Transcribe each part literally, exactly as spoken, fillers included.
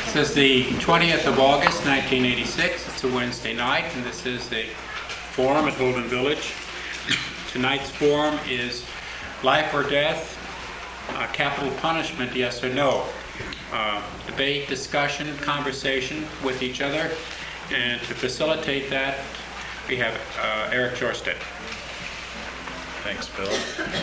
This is the twentieth of August, nineteen eighty-six. It's a Wednesday night, and this is the forum at Holden Village. Tonight's forum is life or death, uh, capital punishment, yes or no. Uh, debate, discussion, conversation with each other. And to facilitate that, we have uh, Eric Jorstead. Thanks, Bill.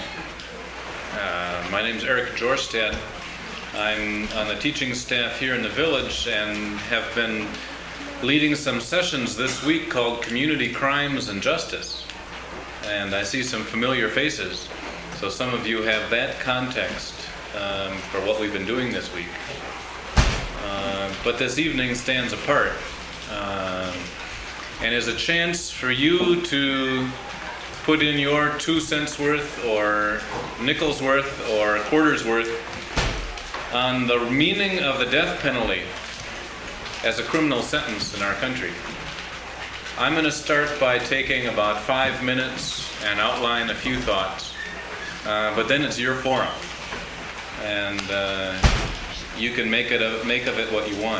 Uh, my name is Eric Jorstead. I'm on the teaching staff here in the village and have been leading some sessions this week called Community Crimes and Justice. And I see some familiar faces. So some of you have that context um, for what we've been doing this week. Uh, but this evening stands apart uh, and is a chance for you to put in your two cents worth or nickels worth or quarters worth on the meaning of the death penalty as a criminal sentence in our country. I'm going to start by taking about five minutes and outline a few thoughts, uh, but then it's your forum, and uh, you can make it a, make of it what you want.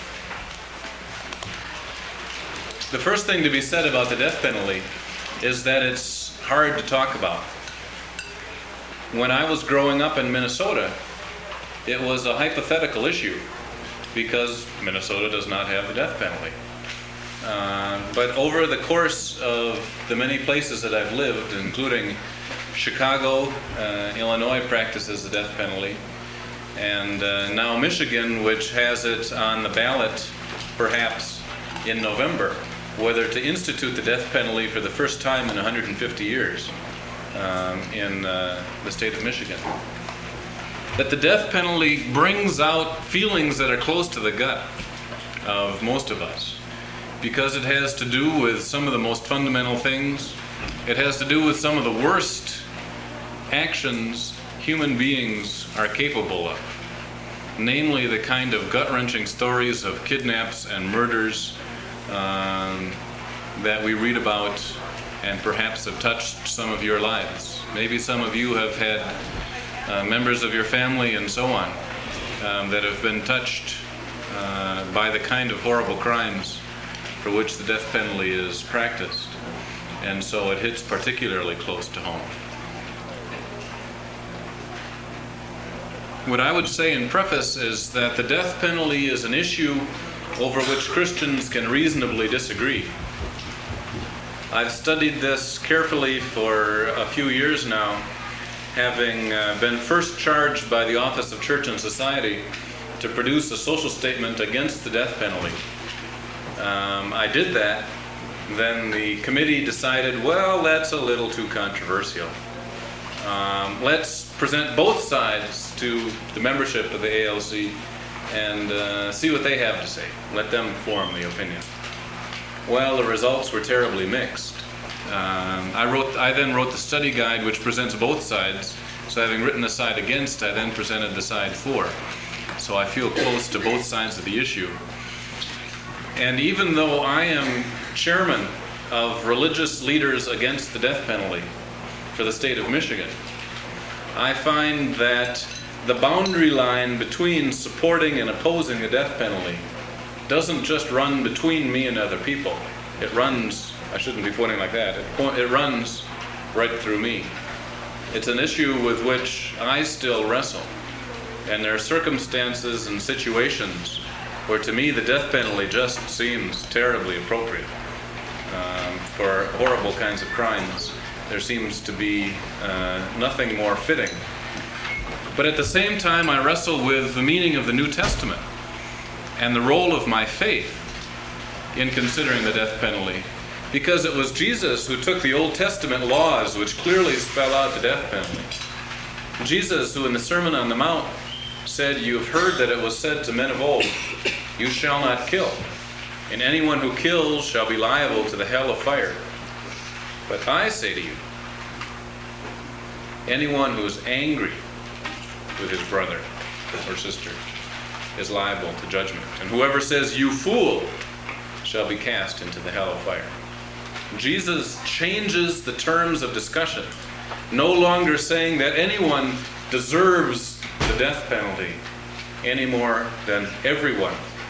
The first thing to be said about the death penalty is that it's hard to talk about. When I was growing up in Minnesota, it was a hypothetical issue because Minnesota does not have the death penalty. Uh, but over the course of the many places that I've lived, including Chicago, uh, Illinois practices the death penalty, and uh, now Michigan, which has it on the ballot perhaps in November, whether to institute the death penalty for the first time in one hundred fifty years um, in uh, the state of Michigan. That the death penalty brings out feelings that are close to the gut of most of us, because it has to do with some of the most fundamental things. It has to do with some of the worst actions human beings are capable of, namely the kind of gut-wrenching stories of kidnaps and murders um, that we read about and perhaps have touched some of your lives. Maybe some of you have had Uh, members of your family and so on um, that have been touched uh, by the kind of horrible crimes for which the death penalty is practiced, and so it hits particularly close to home. What I would say in preface is that the death penalty is an issue over which Christians can reasonably disagree. I've studied this carefully for a few years now, having uh, been first charged by the Office of Church and Society to produce a social statement against the death penalty. Um, I did that. Then the committee decided, well, that's a little too controversial. Um, let's present both sides to the membership of the A L C and uh, see what they have to say. Let them form the opinion. Well, the results were terribly mixed. Um, I wrote. I then wrote the study guide, which presents both sides. So having written the side against, I then presented the side for. So I feel close to both sides of the issue. And even though I am chairman of Religious Leaders Against the Death Penalty for the state of Michigan, I find that the boundary line between supporting and opposing the death penalty doesn't just run between me and other people. It runs I shouldn't be pointing like that. It, point, it runs right through me. It's an issue with which I still wrestle. And there are circumstances and situations where to me the death penalty just seems terribly appropriate. Um, for horrible kinds of crimes, there seems to be uh, nothing more fitting. But at the same time, I wrestle with the meaning of the New Testament and the role of my faith in considering the death penalty. Because it was Jesus who took the Old Testament laws, which clearly spell out the death penalty. Jesus, who in the Sermon on the Mount said, "You have heard that it was said to men of old, 'You shall not kill, and anyone who kills shall be liable to the hell of fire.' But I say to you, anyone who is angry with his brother or sister is liable to judgment. And whoever says, 'You fool,' shall be cast into the hell of fire." Jesus changes the terms of discussion, no longer saying that anyone deserves the death penalty any more than everyone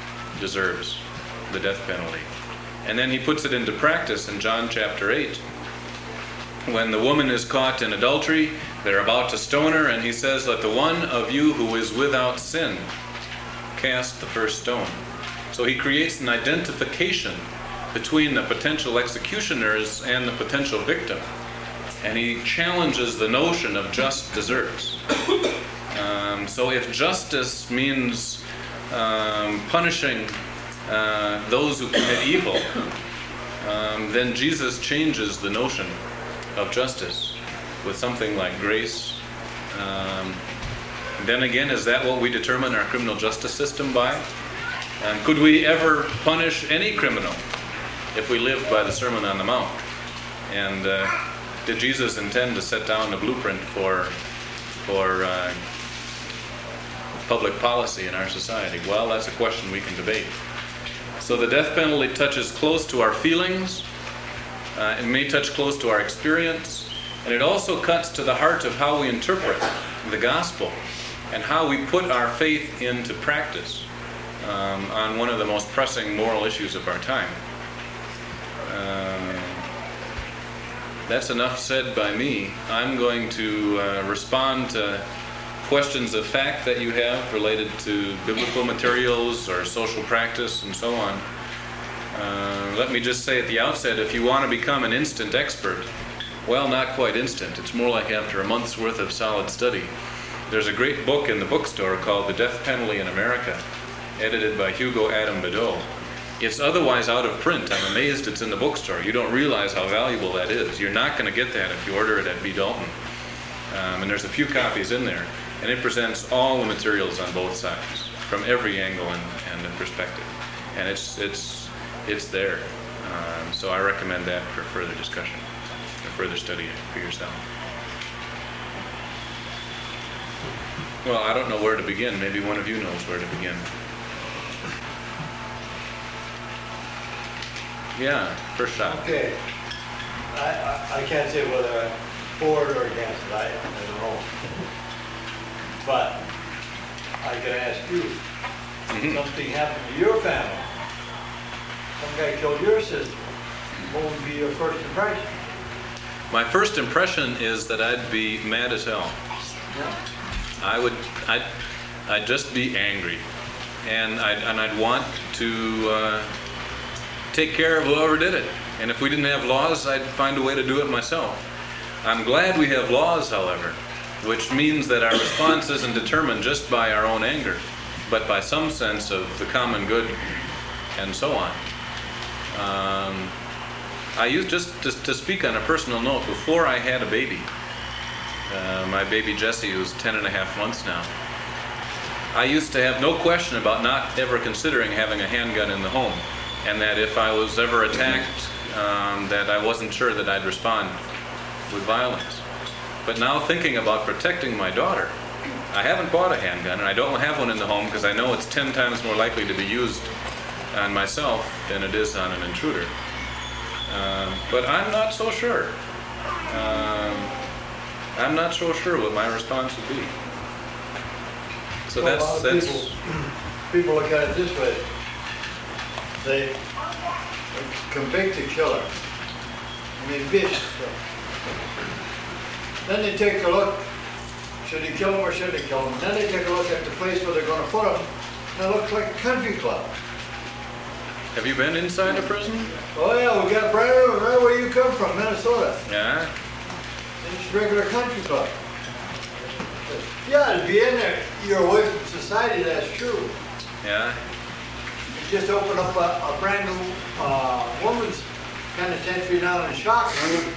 deserves the death penalty. And then he puts it into practice in John chapter eight. When the woman is caught in adultery, they're about to stone her, and he says, "Let the one of you who is without sin cast the first stone." So he creates an identification between the potential executioners and the potential victim. And he challenges the notion of just deserts. Um, so if justice means um, punishing uh, those who commit evil, um, then Jesus changes the notion of justice with something like grace. Um, then again, is that what we determine our criminal justice system by? And could we ever punish any criminal if we lived by the Sermon on the Mount? And uh, did Jesus intend to set down a blueprint for for uh, public policy in our society? Well, that's a question we can debate. So the death penalty touches close to our feelings. Uh, it may touch close to our experience. And it also cuts to the heart of how we interpret the gospel and how we put our faith into practice um, on one of the most pressing moral issues of our time. Um, that's enough said by me. I'm going to uh, respond to questions of fact that you have related to biblical materials or social practice and so on. Uh, let me just say at the outset, if you want to become an instant expert, well, not quite instant. It's more like after a month's worth of solid study. There's a great book in the bookstore called The Death Penalty in America, edited by Hugo Adam Bedeau. It's otherwise out of print. I'm amazed it's in the bookstore. You don't realize how valuable that is. You're not going to get that if you order it at B. Dalton. Um, and there's a few copies in there. And it presents all the materials on both sides, from every angle and, and perspective. And it's, it's, it's there. Um, so I recommend that for further discussion, or further study for yourself. Well, I don't know where to begin. Maybe one of you knows where to begin. Yeah, first shot. Okay. I, I, I can't say whether I'm for it or against it. I, I don't know. But I can ask you, Mm-hmm. something happened to your family. Some guy killed your sister. What would be your first impression? My first impression is that I'd be mad as hell. Yeah. I would, I'd, I'd just be angry, and I'd, and I'd want to uh, take care of whoever did it. And if we didn't have laws, I'd find a way to do it myself. I'm glad we have laws, however, which means that our response isn't determined just by our own anger, but by some sense of the common good, and so on. Um, I used just to, to speak on a personal note. Before I had a baby, uh, my baby Jessie, who's ten and a half months now, I used to have no question about not ever considering having a handgun in the home, and that if I was ever attacked, um, that I wasn't sure that I'd respond with violence. But now, thinking about protecting my daughter, I haven't bought a handgun, and I don't have one in the home because I know it's ten times more likely to be used on myself than it is on an intruder. Um, but I'm not so sure. Um, I'm not so sure what my response would be. So Well, a that's lot of that's. People, people look at it this way. They convict the killer, and they bitch. Then they take a look. Should they kill him or should they kill him? Then they take a look at the place where they're going to put him, and it looks like a country club. Have you been inside a prison? Oh yeah, we got right, right where you come from, Minnesota. Yeah. It's a regular country club. Yeah, to be in there, you're away from society, that's true. Yeah. You just opened up a, a brand new uh, woman's penitentiary down in Shockland.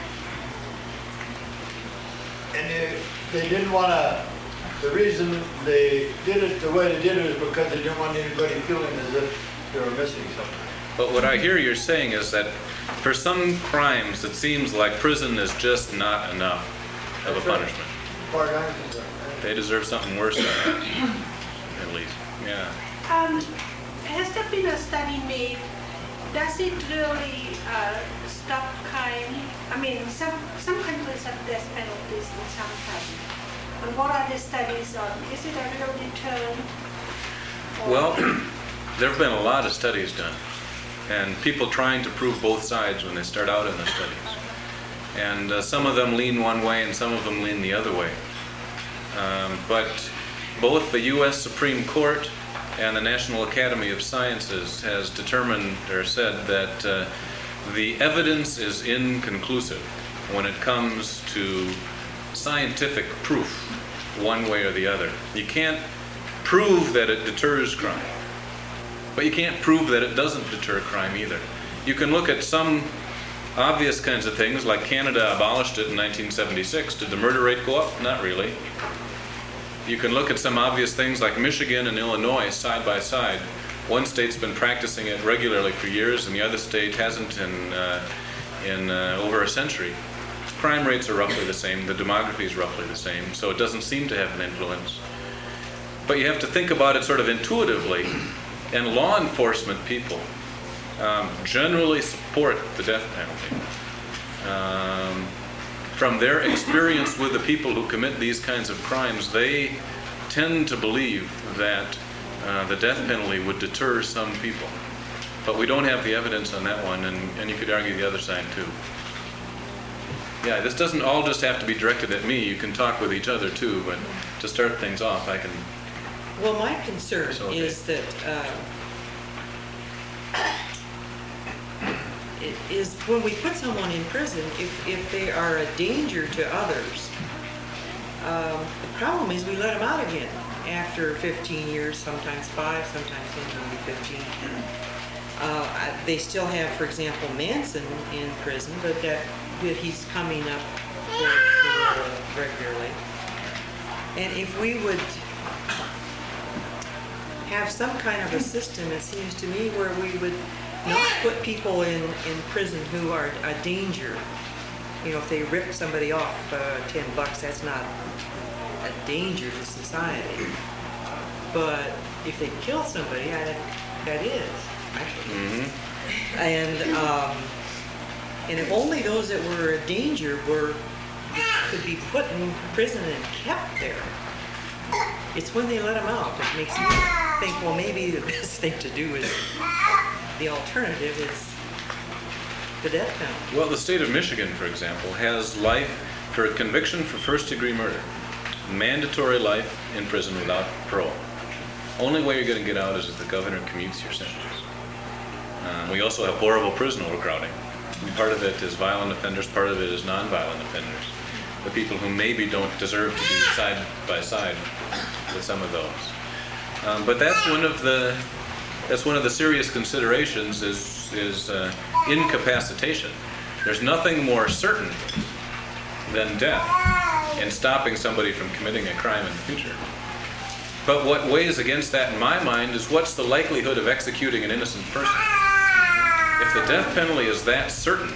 And they, they didn't want to, the reason they did it the way they did it is because they didn't want anybody feeling as if they were missing something. But what I hear you're saying is that for some crimes, it seems like prison is just not enough of a That's right. punishment. As far as I'm concerned. They deserve something worse than that, at least. Yeah. Um, has there been a study made? Does it really uh, stop crime? I mean, some some countries have death penalties in some countries. And what are the studies on? Is it a real deterrent? Or- Well, there have been a lot of studies done, and people trying to prove both sides when they start out in the studies. And uh, some of them lean one way and some of them lean the other way. Um, but both the U S Supreme Court and the National Academy of Sciences has determined or said that uh, the evidence is inconclusive when it comes to scientific proof one way or the other. You can't prove that it deters crime, but you can't prove that it doesn't deter crime either. You can look at some obvious kinds of things, like Canada abolished it in nineteen seventy-six. Did the murder rate go up? Not really. You can look at some obvious things like Michigan and Illinois side by side. One state's been practicing it regularly for years and the other state hasn't in, uh, in uh, over a century. Crime rates are roughly the same, the demography is roughly the same, so it doesn't seem to have an influence. But you have to think about it sort of intuitively, and law enforcement people um, generally support the death penalty. Um, from their experience with the people who commit these kinds of crimes, they tend to believe that uh, the death penalty would deter some people. But we don't have the evidence on that one, and, and you could argue the other side too. Yeah, this doesn't all just have to be directed at me. You can talk with each other too, but to start things off, I can... Well, my concern So, okay. is that, uh, it is when we put someone in prison, if, if they are a danger to others, um, the problem is we let them out again after fifteen years, sometimes five, sometimes maybe fifteen. Uh, I- they still have, for example, Manson in prison, but that, that he's coming up for, for, uh, regularly. And if we would have some kind of a system, it seems to me, where we would not put people in, in prison who are a danger. You know, if they rip somebody off uh, ten bucks, that's not a danger to society. But if they kill somebody, I, that is, actually. Mm-hmm. And, um, and if only those that were a danger were, could be put in prison and kept there. It's when they let them out that makes me think, well, maybe the best thing to do is, the alternative is the death penalty. Well, the state of Michigan, for example, has life for a conviction for first-degree murder. Mandatory life in prison without parole. Only way you're going to get out is if the governor commutes your sentence. Um, we also have horrible prison overcrowding. And part of it is violent offenders, part of it is non-violent offenders. The people who maybe don't deserve to be side by side with some of those. Um, but that's one of the that's one of the serious considerations is is uh, incapacitation. There's nothing more certain than death in stopping somebody from committing a crime in the future. But what weighs against that in my mind is what's the likelihood of executing an innocent person? If the death penalty is that certain,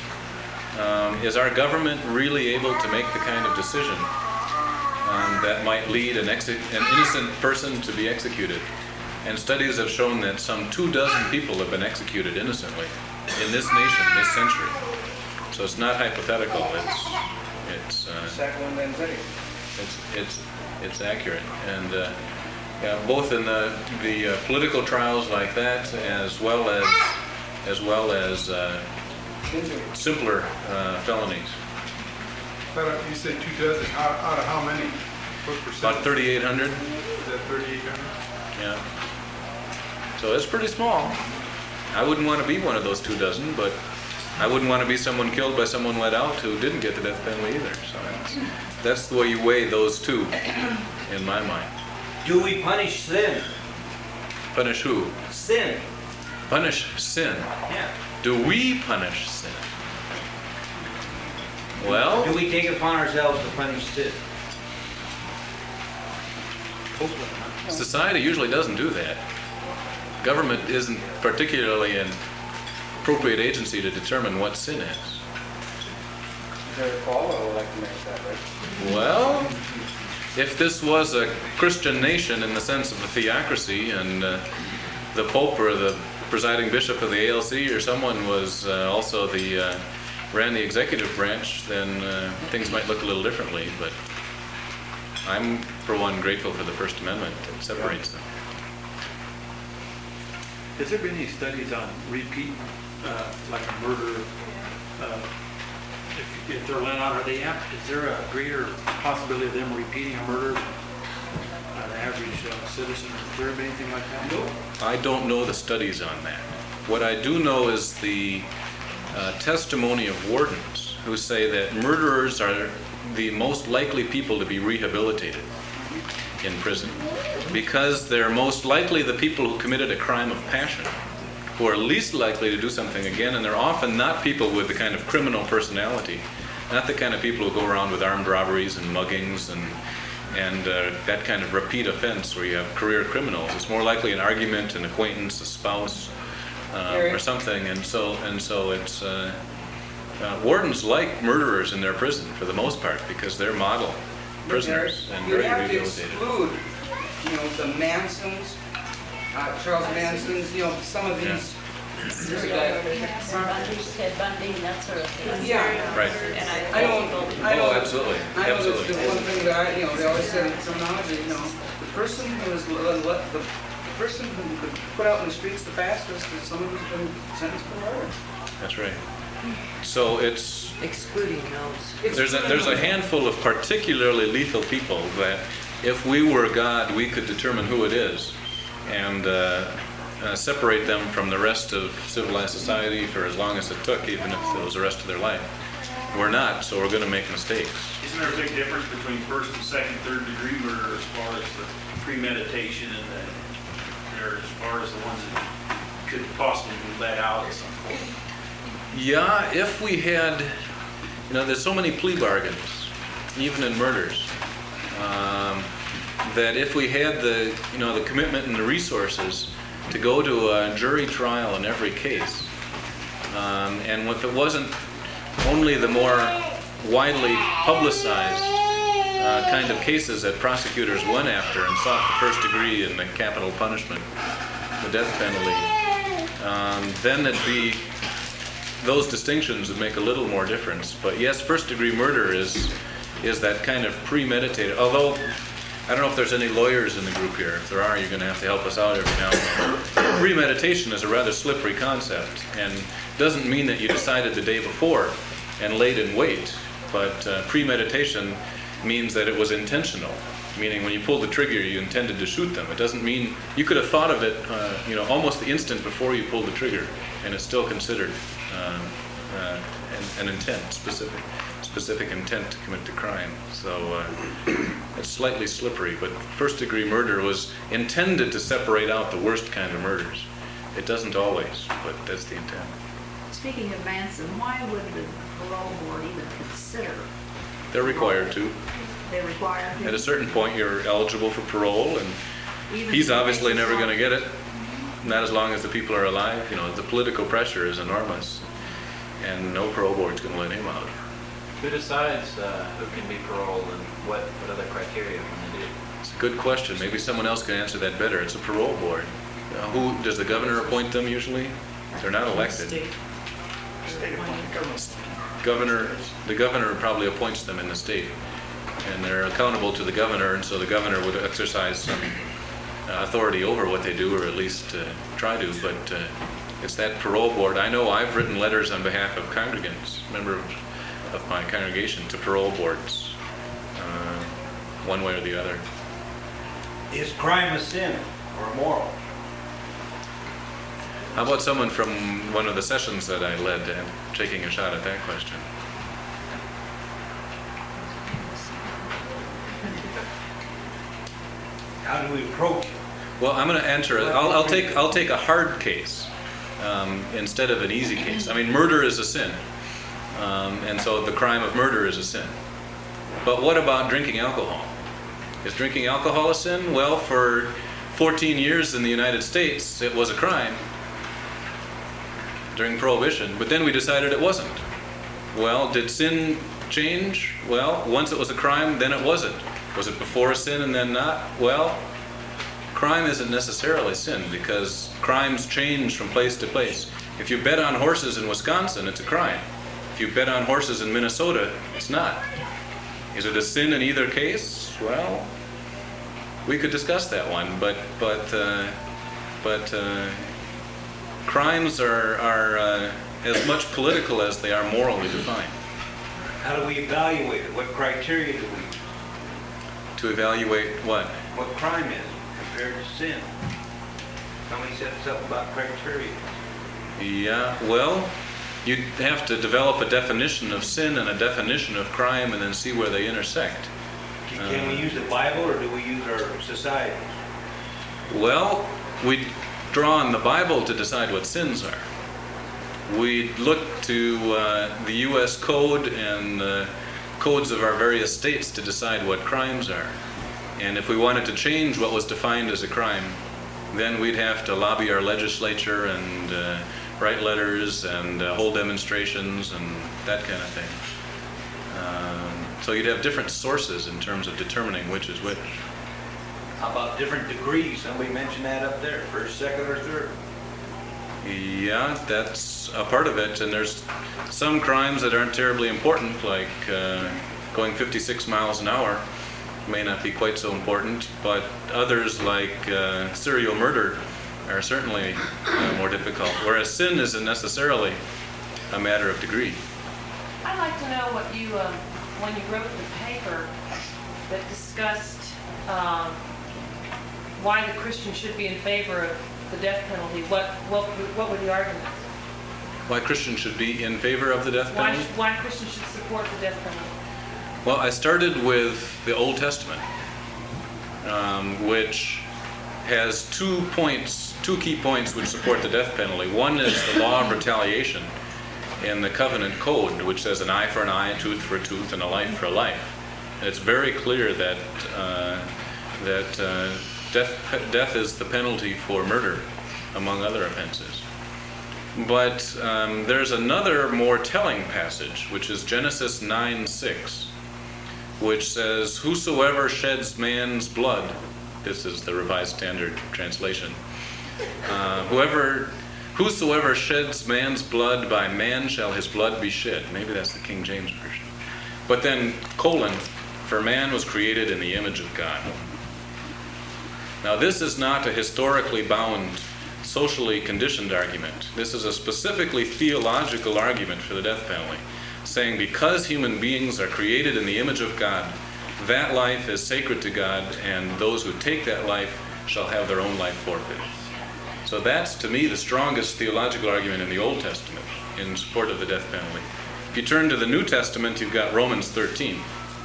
um, is our government really able to make the kind of decision um, that might lead an, exe- an innocent person to be executed? And studies have shown that some two dozen people have been executed innocently in this nation this century. So it's not hypothetical. It's it's uh, Second one, then Zitty. it's it's it's accurate, and uh, yeah, both in the the uh, political trials like that, as well as as well as uh, simpler uh, felonies. But uh, you said two dozen, out, out of how many? What percent? About thirty-eight hundred. Is that thirty-eight hundred? Yeah. So it's pretty small. I wouldn't want to be one of those two dozen, but I wouldn't want to be someone killed by someone let out who didn't get the death penalty either. So that's, that's the way you weigh those two, in my mind. Do we punish sin? Punish who? Sin. Punish sin. Yeah. Do we punish sin? Well, Do we take it upon ourselves to punish sin? society usually doesn't do that. Government isn't particularly an appropriate agency to determine what sin is. Is there a call, or would like to make that, right? Well, if this was a Christian nation in the sense of a theocracy, and uh, the Pope or the presiding bishop of the A L C or someone was uh, also the uh, ran the executive branch, then uh, things might look a little differently. But I'm, for one, grateful for the First Amendment that separates them. Has there been any studies on repeat, uh, like a murder, uh, if, if they're let out, are they apt, is there a greater possibility of them repeating a murder than an average uh, citizen? Has there been anything like that? No. I don't know the studies on that. What I do know is the uh, testimony of wardens who say that murderers are the most likely people to be rehabilitated in prison because they're most likely the people who committed a crime of passion, who are least likely to do something again, and they're often not people with the kind of criminal personality, not the kind of people who go around with armed robberies and muggings and and uh, that kind of repeat offense where you have career criminals. It's more likely an argument, an acquaintance, a spouse, uh, or something, and so and so it's uh, uh, wardens like murderers in their prison for the most part because they're model prisoners and You very have to rehabilitated. exclude, you know, the Mansons, uh, Charles Manson's, you know, some of these. There's a guy- Ted Bundy, that sort of thing. Yeah. Right. And I I don't, I Oh, don't. absolutely, I know absolutely. there's the one thing that I, you know, they always said in terminology, you know, the person who is, le- le- the the person who could put out in the streets the fastest is someone who's been sentenced for murder. That's right. So it's Excluding those. It's there's a there's a handful of particularly lethal people that if we were God, we could determine who it is and uh, uh, separate them from the rest of civilized society for as long as it took, even if it was the rest of their life. We're not, so we're going to make mistakes. Isn't there a big difference between first and second, third degree murder as far as the premeditation and the, or as far as the ones that could possibly be let out at some point? Yeah, if we had, you know, there's so many plea bargains, even in murders, um, that if we had the, you know, the commitment and the resources to go to a jury trial in every case, um, and if it wasn't only the more widely publicized uh, kind of cases that prosecutors went after and sought the first degree and the capital punishment, the death penalty, um, then it'd be, those distinctions would make a little more difference. But yes, first degree murder is is that kind of premeditated, although I don't know if there's any lawyers in the group here. If there are, you're going to have to help us out every now and then. Premeditation is a rather slippery concept and doesn't mean that you decided the day before and laid in wait, but uh, premeditation means that it was intentional, meaning when you pulled the trigger you intended to shoot them. It doesn't mean, you could have thought of it uh, you know, almost the instant before you pulled the trigger and it's still considered uh, uh, an, an intent, specific specific intent to commit the crime. So uh, it's slightly slippery, but first degree murder was intended to separate out the worst kind of murders. It doesn't always, but that's the intent. Speaking of Manson, why would the parole board even consider? They're required to. They require him? At a certain point, you're eligible for parole, and Even he's if obviously it's never not- going to get it. Not as long as the people are alive. You know, the political pressure is enormous, and no parole board's going to let him out. Who decides uh, who can be paroled and what, what other criteria can they do? It's a good question. Maybe someone else can answer that better. It's a parole board. Uh, who does the governor appoint them usually? They're not elected. State. Governor, the governor probably appoints them in the state, and they're accountable to the governor, and so the governor would exercise some uh, authority over what they do, or at least uh, try to. But uh, it's that parole board. I know I've written letters on behalf of congregants, members of my congregation, to parole boards, uh, one way or the other. Is crime a sin or immoral? How about someone from one of the sessions that I led and taking a shot at that question? How do we approach it? Well, I'm going to answer it. I'll, I'll take I'll take a hard case um, instead of an easy case. I mean, murder is a sin, um, and so the crime of murder is a sin. But what about drinking alcohol? Is drinking alcohol a sin? Well, for fourteen years in the United States, it was a crime during Prohibition, but then we decided it wasn't. Well, did sin change? Well, once it was a crime, then it wasn't. Was it before a sin and then not? Well, crime isn't necessarily sin because crimes change from place to place. If you bet on horses in Wisconsin, it's a crime. If you bet on horses in Minnesota, it's not. Is it a sin in either case? Well, we could discuss that one, but but uh, but uh, crimes are, are uh, as much political as they are morally defined. How do we evaluate it? What criteria do we use? To evaluate what? What crime is compared to sin? Somebody said something about criteria. Yeah, well, you'd have to develop a definition of sin and a definition of crime and then see where they intersect. Can can we use the Bible or do we use our society? Well, we draw on the Bible to decide what sins are. We look to uh, the U S Code and the codes of our various states to decide what crimes are. And if we wanted to change what was defined as a crime, then we'd have to lobby our legislature and uh, write letters and uh, hold demonstrations and that kind of thing. Um, so you'd have different sources in terms of determining which is which. How about different degrees? Somebody mentioned that up there, first, second, or third. Yeah, that's a part of it, and there's some crimes that aren't terribly important, like uh, going fifty-six miles an hour may not be quite so important, but others like uh, serial murder are certainly uh, more difficult, whereas sin isn't necessarily a matter of degree. I'd like to know what you, um, when you wrote the paper that discussed um, why the Christian should be in favor of the death penalty, what what what were the arguments? Why Christians should be in favor of the death Why, penalty? why Christians should support the death penalty? Well, I started with the Old Testament, um, which has two points, two key points which support the death penalty. One is the law of retaliation in the covenant code, which says an eye for an eye, a tooth for a tooth, and a life for a life. And it's very clear that uh, that uh, death death is the penalty for murder, among other offenses. But um, there's another more telling passage, which is Genesis nine six, which says, "Whosoever sheds man's blood," this is the Revised Standard Translation, uh, whoever, "whosoever sheds man's blood, by man shall his blood be shed." Maybe that's the King James Version. But then, colon, "for man was created in the image of God." Now, this is not a historically bound, socially conditioned argument. This is a specifically theological argument for the death penalty, saying because human beings are created in the image of God, that life is sacred to God, and those who take that life shall have their own life forfeited. So that's, to me, the strongest theological argument in the Old Testament in support of the death penalty. If you turn to the New Testament, you've got Romans thirteen,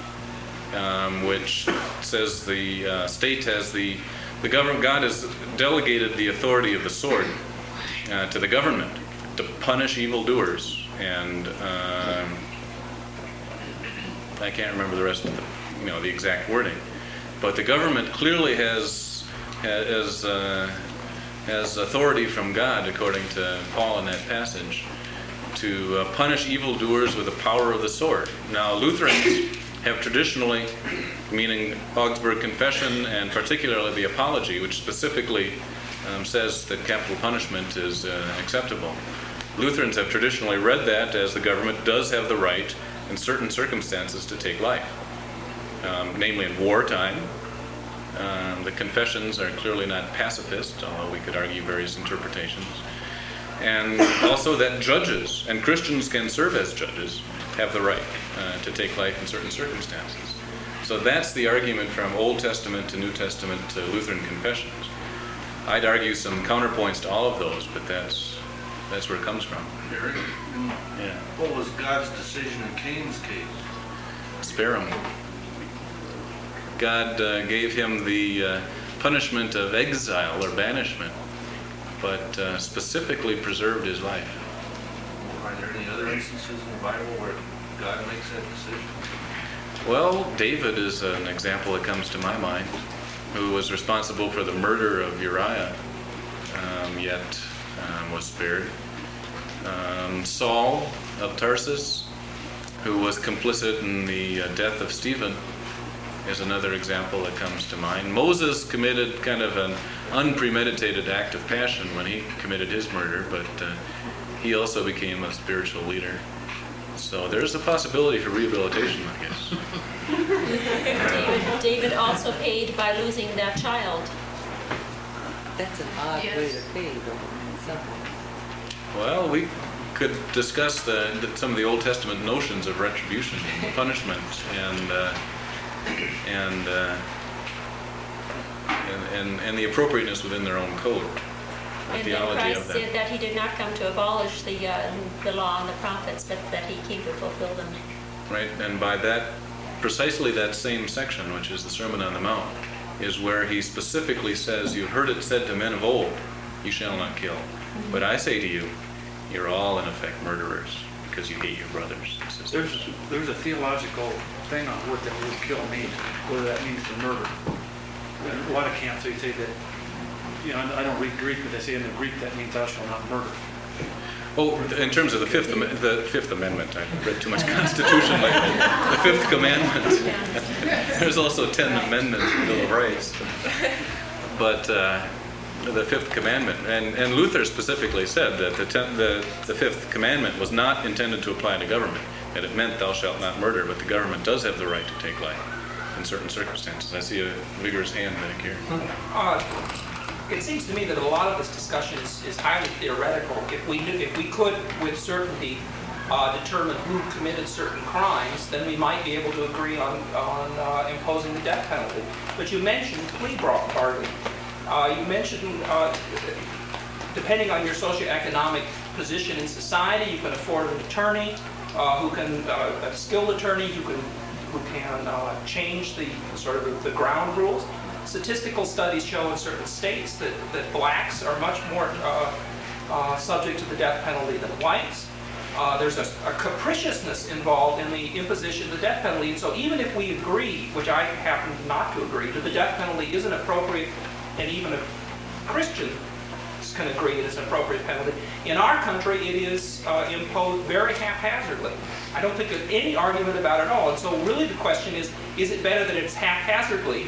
um, which says the uh, state has the The government, God has delegated the authority of the sword uh, to the government to punish evildoers, and um, I can't remember the rest of the, you know, the exact wording, but the government clearly has has uh, has authority from God, according to Paul in that passage, to uh, punish evildoers with the power of the sword. Now, Lutherans have traditionally, meaning Augsburg Confession and particularly the Apology, which specifically um, says that capital punishment is uh, acceptable. Lutherans have traditionally read that as the government does have the right in certain circumstances to take life, um, namely in wartime. Um, the confessions are clearly not pacifist, although we could argue various interpretations. And also that judges, and Christians can serve as judges, have the right uh, to take life in certain circumstances. So that's the argument from Old Testament to New Testament to Lutheran confessions. I'd argue some counterpoints to all of those, but that's that's where it comes from. Eric? Yeah. What was God's decision in Cain's case? Spare him. God uh, gave him the uh, punishment of exile or banishment, but uh, specifically preserved his life. Are there any other instances in the Bible where God makes that decision? Well, David is an example that comes to my mind, who was responsible for the murder of Uriah, um, yet um, was spared. Um, Saul of Tarsus, who was complicit in the uh, death of Stephen, is another example that comes to mind. Moses committed kind of an unpremeditated act of passion when he committed his murder, but uh, he also became a spiritual leader. So there's a possibility for rehabilitation, I guess. David, David also paid by losing that child. That's an odd way Yes. to pay, though, in some way. Well, we could discuss the, the, some of the Old Testament notions of retribution and punishment and uh, and, uh, and and and the appropriateness within their own code. The And then theology Christ of that. said that he did not come to abolish the, uh, the law and the prophets, but that he came to fulfill them. Right, and by that, precisely that same section, which is the Sermon on the Mount, is where he specifically says, "You've heard it said to men of old, you shall not kill. But I say to you, you're all in effect murderers, because you hate your brothers and sisters." There's, there's a theological thing on what that word kill means, whether that means to murder. In a lot of camps, they say that, you know, I don't read Greek, but they say in the Greek that means thou shalt not murder. Oh, in terms of the Fifth, Am- the Fifth Amendment, I've read too much Constitution lately. The Fifth Commandment. There's also Ten Amendments, Bill of Rights. But uh, the Fifth Commandment, and, and Luther specifically said that the, ten, the the Fifth Commandment was not intended to apply to government, that it meant thou shalt not murder, but the government does have the right to take life in certain circumstances. I see a vigorous hand back here. Uh, It seems to me that a lot of this discussion is, is highly theoretical. If we knew, if we could with certainty uh, determine who committed certain crimes, then we might be able to agree on, on uh, imposing the death penalty. But you mentioned plea bar- bargaining. Uh, you mentioned, uh, depending on your socioeconomic position in society, you can afford an attorney uh, who can, uh, a skilled attorney who can, who can uh, change the sort of the, the ground rules. Statistical studies show in certain states that, that blacks are much more uh, uh, subject to the death penalty than whites. Uh, there's a, a capriciousness involved in the imposition of the death penalty, and so even if we agree, which I happen not to agree, that the death penalty isn't appropriate, and even a Christian can agree it is an appropriate penalty, in our country it is uh, imposed very haphazardly. I don't think there's any argument about it at all, and so really the question is, is it better that it's haphazardly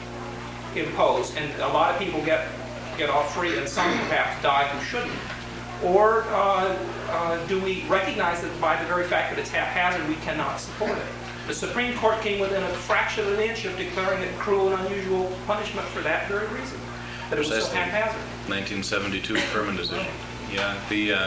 imposed, and a lot of people get get off free, and some perhaps die who shouldn't? Or uh, uh, do we recognize that by the very fact that it's haphazard, we cannot support it? The Supreme Court came within a fraction of an inch of declaring it cruel and unusual punishment for that very reason, that it was so Precisely. haphazard. nineteen seventy-two Furman decision. Yeah, the uh,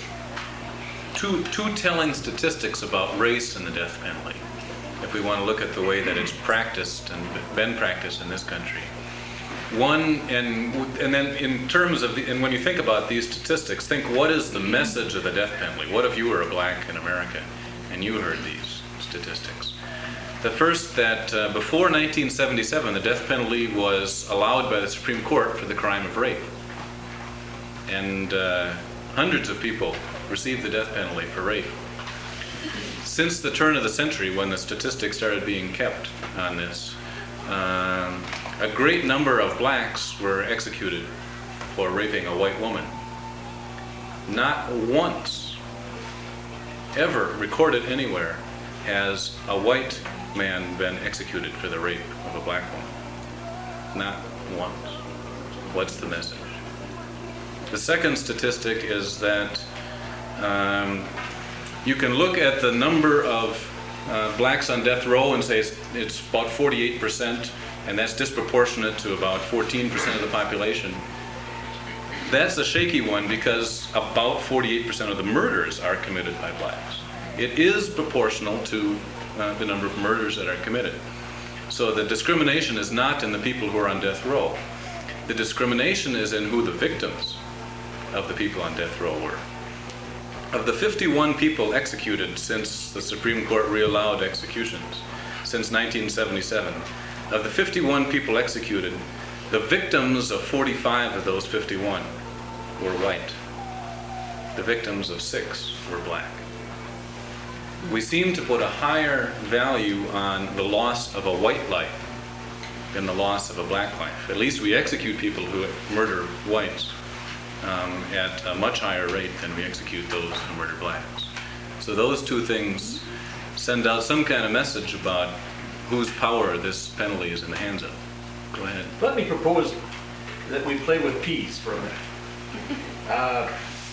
two two telling statistics about race and the death penalty, if we want to look at the way that it's practiced and been practiced in this country. One, and and then in terms of the, and when you think about these statistics, think what is the message of the death penalty? What if you were a black in America and you heard these statistics? The first, that uh, before nineteen seventy-seven, the death penalty was allowed by the Supreme Court for the crime of rape. And uh, hundreds of people received the death penalty for rape. Since the turn of the century, when the statistics started being kept on this, um, a great number of blacks were executed for raping a white woman. Not once, ever recorded anywhere, has a white man been executed for the rape of a black woman. Not once. What's the message? The second statistic is that um, you can look at the number of uh, blacks on death row and say it's, it's about forty-eight percent, and that's disproportionate to about fourteen percent of the population. That's a shaky one because about forty-eight percent of the murders are committed by blacks. It is proportional to uh, the number of murders that are committed. So the discrimination is not in the people who are on death row. The discrimination is in who the victims of the people on death row were. Of the fifty-one people executed since the Supreme Court reallowed executions, since nineteen seventy-seven, of the fifty-one people executed, the victims of forty-five of those fifty-one were white. The victims of six were black. We seem to put a higher value on the loss of a white life than the loss of a black life. At least we execute people who murder whites um, at a much higher rate than we execute those who murder blacks. So those two things send out some kind of message about whose power this penalty is in the hands of. Go ahead. Let me propose that we play with peas for a minute. Uh,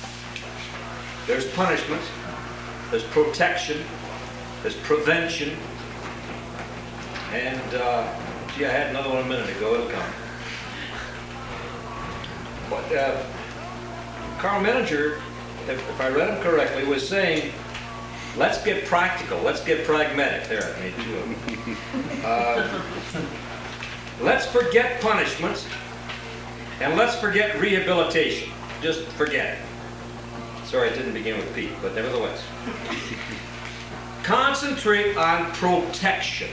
there's punishment, there's protection, there's prevention, and uh, gee, I had another one a minute ago, it'll come. But uh, Carl Menninger if if I read them correctly, was saying, let's get practical, let's get pragmatic. There, I made two of them. Uh, Let's forget punishment, and let's forget rehabilitation. Just forget it. Sorry it didn't begin with P, but nevertheless. Concentrate on protection.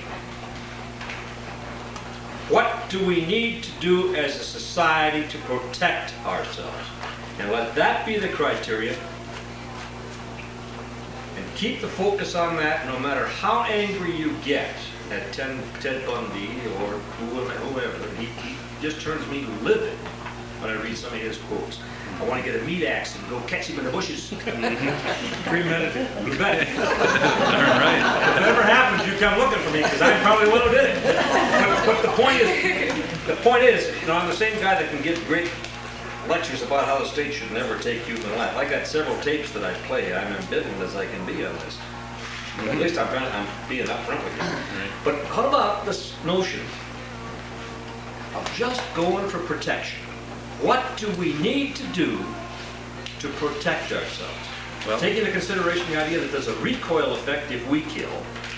What do we need to do as a society to protect ourselves? And let that be the criteria. And keep the focus on that, no matter how angry you get at Ted, Ted Bundy or whoever. He, he just turns me livid when I read some of his quotes. I want to get a meat axe and go catch him in the bushes. Premeditated. You bet. Darn right. If it ever happens, you come looking for me, because I probably would have did it. But, but the point is, the point is, you know, I'm the same guy that can give great lectures about how the state should never take human life. I got several tapes that I play. I'm ambivalent as I can be on this. At least I'm, I'm being upfront with you. But how about this notion of just going for protection? What do we need to do to protect ourselves? Well, Take into consideration the idea that there's a recoil effect if we kill.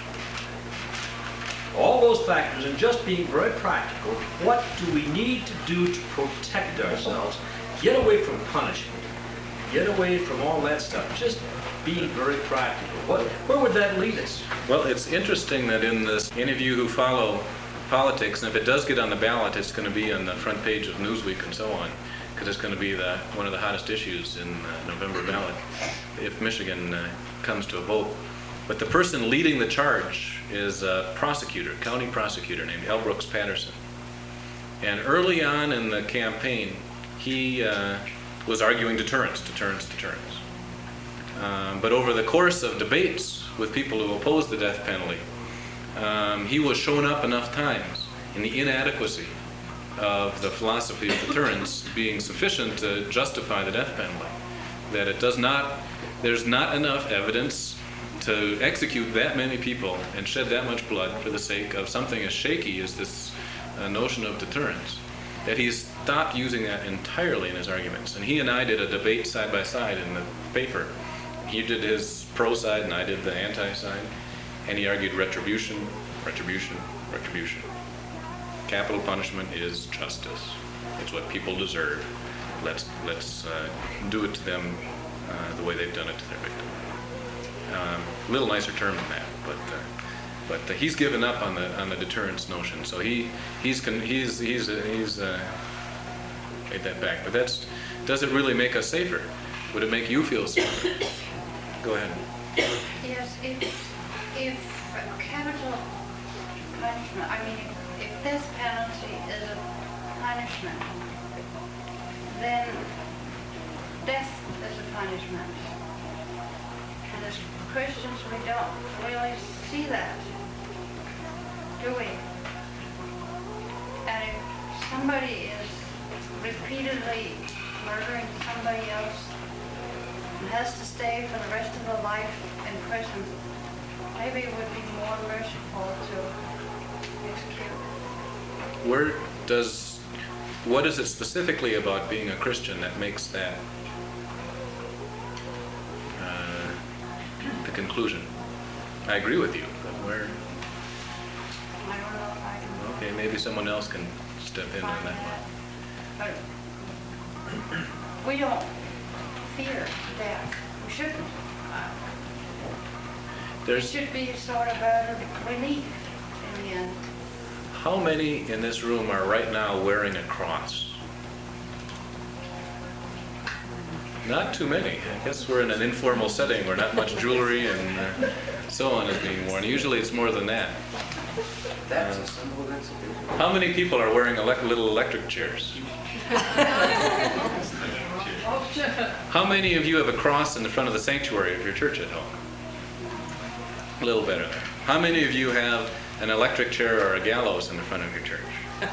All those factors, and just being very practical, what do we need to do to protect ourselves? Get away from punishment. Get away from all that stuff. Just be very practical. What, where would that lead us? Well, it's interesting that in this, any of you who follow politics, and if it does get on the ballot, it's going to be on the front page of Newsweek and so on, because it's going to be the, one of the hottest issues in the November ballot if Michigan uh, comes to a vote. But the person leading the charge is a prosecutor, county prosecutor named L. Brooks Patterson. And early on in the campaign, he uh, was arguing deterrence, deterrence, deterrence. Um, but over the course of debates with people who oppose the death penalty, um, he was shown up enough times in the inadequacy of the philosophy of deterrence being sufficient to justify the death penalty, that it does not, there's not enough evidence to execute that many people and shed that much blood for the sake of something as shaky as this uh, notion of deterrence, that he's stopped using that entirely in his arguments. And he and I did a debate side by side in the paper. He did his pro side and I did the anti side, and he argued retribution, retribution, retribution. Capital punishment is justice. It's what people deserve. Let's let's uh, do it to them uh, the way they've done it to their victim. Um, a little nicer term than that, but uh, but uh, he's given up on the on the deterrence notion. So he he's con- he's he's uh, he's uh, made that back. But that's does it really make us safer? Would it make you feel safer? Go ahead. Yes, if, if capital punishment, I mean, if, if death penalty is a punishment, then death is a punishment. And as Christians, we don't really see that, do we? And if somebody is repeatedly murdering somebody else, and has to stay for the rest of their life in prison, maybe it would be more merciful to execute. Where does, what is it specifically about being a Christian that makes that uh, the conclusion? I agree with you, but where? I don't know if I can Okay, maybe someone else can step in on find that that. one. But we don't fear death. We shouldn't. Uh, It There's, should be sort of a relief in the end. how many in this room are right now wearing a cross? Not too many. I guess we're in an informal setting where not much jewelry and uh, so on is being worn. Usually it's more than that. That's a symbol, that's a big one. How many people are wearing elec- little electric chairs? How many of you have a cross in the front of the sanctuary of your church at home? A little better there. How many of you have an electric chair or a gallows in the front of your church?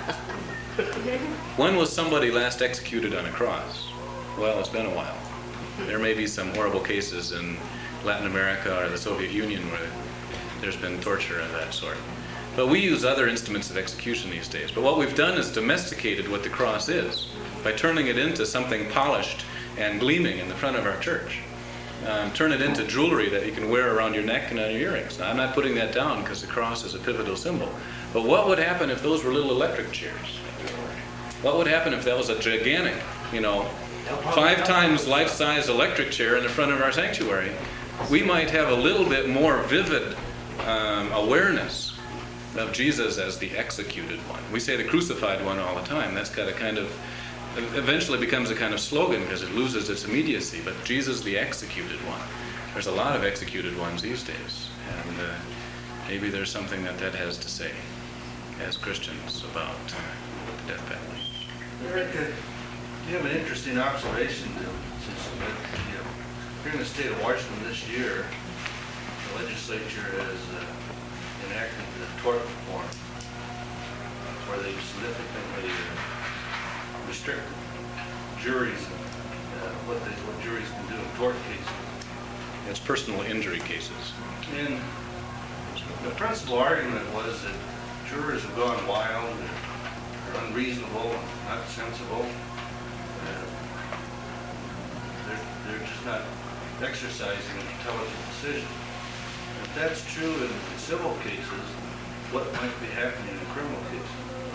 When was somebody last executed on a cross? Well, it's been a while. There may be some horrible cases in Latin America or the Soviet Union where there's been torture of that sort. But we use other instruments of execution these days. But what we've done is domesticated what the cross is by turning it into something polished and gleaming in the front of our church. um, turn it into jewelry that you can wear around your neck and on your earrings. Now, I'm not putting that down because the cross is a pivotal symbol. But what would happen if those were little electric chairs? What would happen if that was a gigantic, you know, five times life-size electric chair in the front of our sanctuary? We might have a little bit more vivid um, awareness of Jesus as the executed one. We say the crucified one all the time. That's got a kind of, eventually becomes a kind of slogan because it loses its immediacy. But Jesus the executed one. There's a lot of executed ones these days. And uh, maybe there's something that that has to say as Christians about uh, the death penalty. Eric, uh, you have an interesting observation. uh, Since you've been, you know, here in the state of Washington this year, the legislature has uh, enacted the tort reform, where they significantly uh, restrict juries and uh, what they, what juries can do in tort cases. It's personal injury cases. And the principal argument was that jurors have gone wild, they're unreasonable, not sensible. uh, They're, they're just not exercising an intelligent decision. If that's true in civil cases, what might be happening in criminal cases?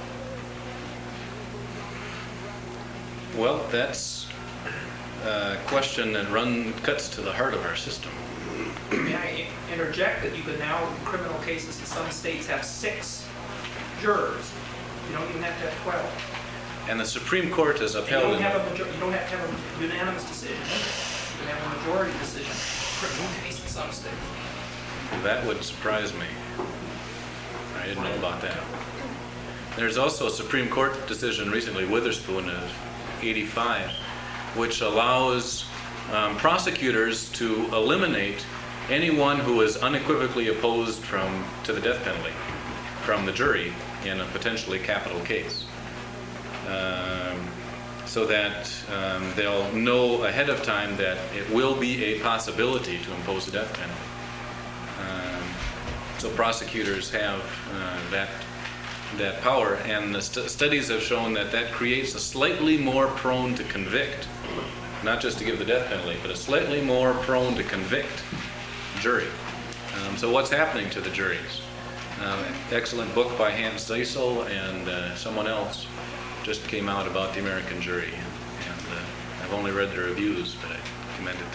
Well, that's a question that run cuts to the heart of our system. May I interject that you could now, in criminal cases in some states, have six jurors. You don't even have to have twelve. And the Supreme Court has And you upheld. don't have a major, you don't have to have a unanimous decision. You can have a majority decision, criminal case in some states. That would surprise me. I didn't know about that. There's also a Supreme Court decision recently, Witherspoon of eighty-five, which allows um, prosecutors to eliminate anyone who is unequivocally opposed from to the death penalty from the jury in a potentially capital case. Um, so that um, they'll know ahead of time that it will be a possibility to impose the death penalty. Um, so prosecutors have uh, that that power, and the st- studies have shown that that creates a slightly more prone to convict, not just to give the death penalty, but a slightly more prone to convict jury. Um, so what's happening to the juries? Um, excellent book by Hans Zeisel and uh, someone else just came out about the American jury, and uh, I've only read the reviews, but I commend it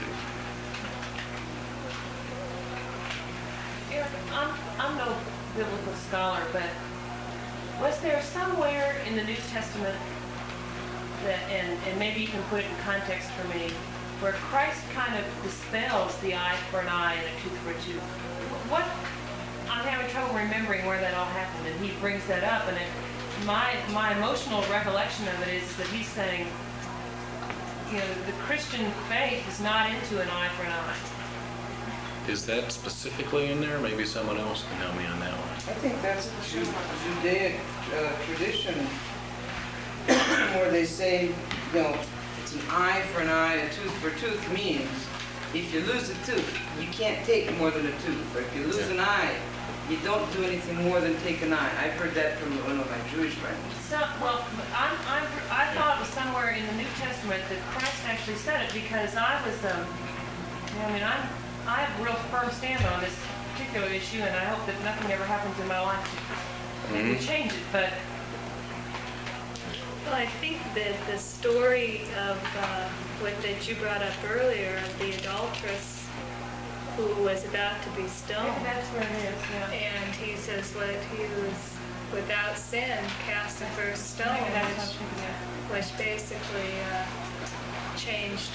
to. Eric, I'm, I'm no biblical scholar, but was there somewhere in the New Testament that, and, and maybe you can put it in context for me, where Christ kind of dispels the eye for an eye and a tooth for a tooth? What, I'm having trouble remembering where that all happened, and he brings that up, and it, my my emotional recollection of it is that he's saying, you know, the Christian faith is not into an eye for an eye. Is that specifically in there? Maybe someone else can help me on that one. I think that's Ju- Judaic uh, tradition, where they say, you know, it's an eye for an eye, a tooth for a tooth means if you lose a tooth, you can't take more than a tooth. Or if you lose an eye, you don't do anything more than take an eye. I've heard that from one of my Jewish friends. So, well, I'm, I'm, I thought it was somewhere in the New Testament that Christ actually said it, because I was, um, I mean, I'm, I have a real firm stand on this particular issue, and I hope that nothing ever happens in my life to Mhm. change it, but Well, I think that the story of uh, what that you brought up earlier of the adulteress who was about to be stoned. Yeah, that's where it is, yeah. And he says, let he was without sin cast the first stone, Maybe that's which, what I'm thinking of. which basically uh, changed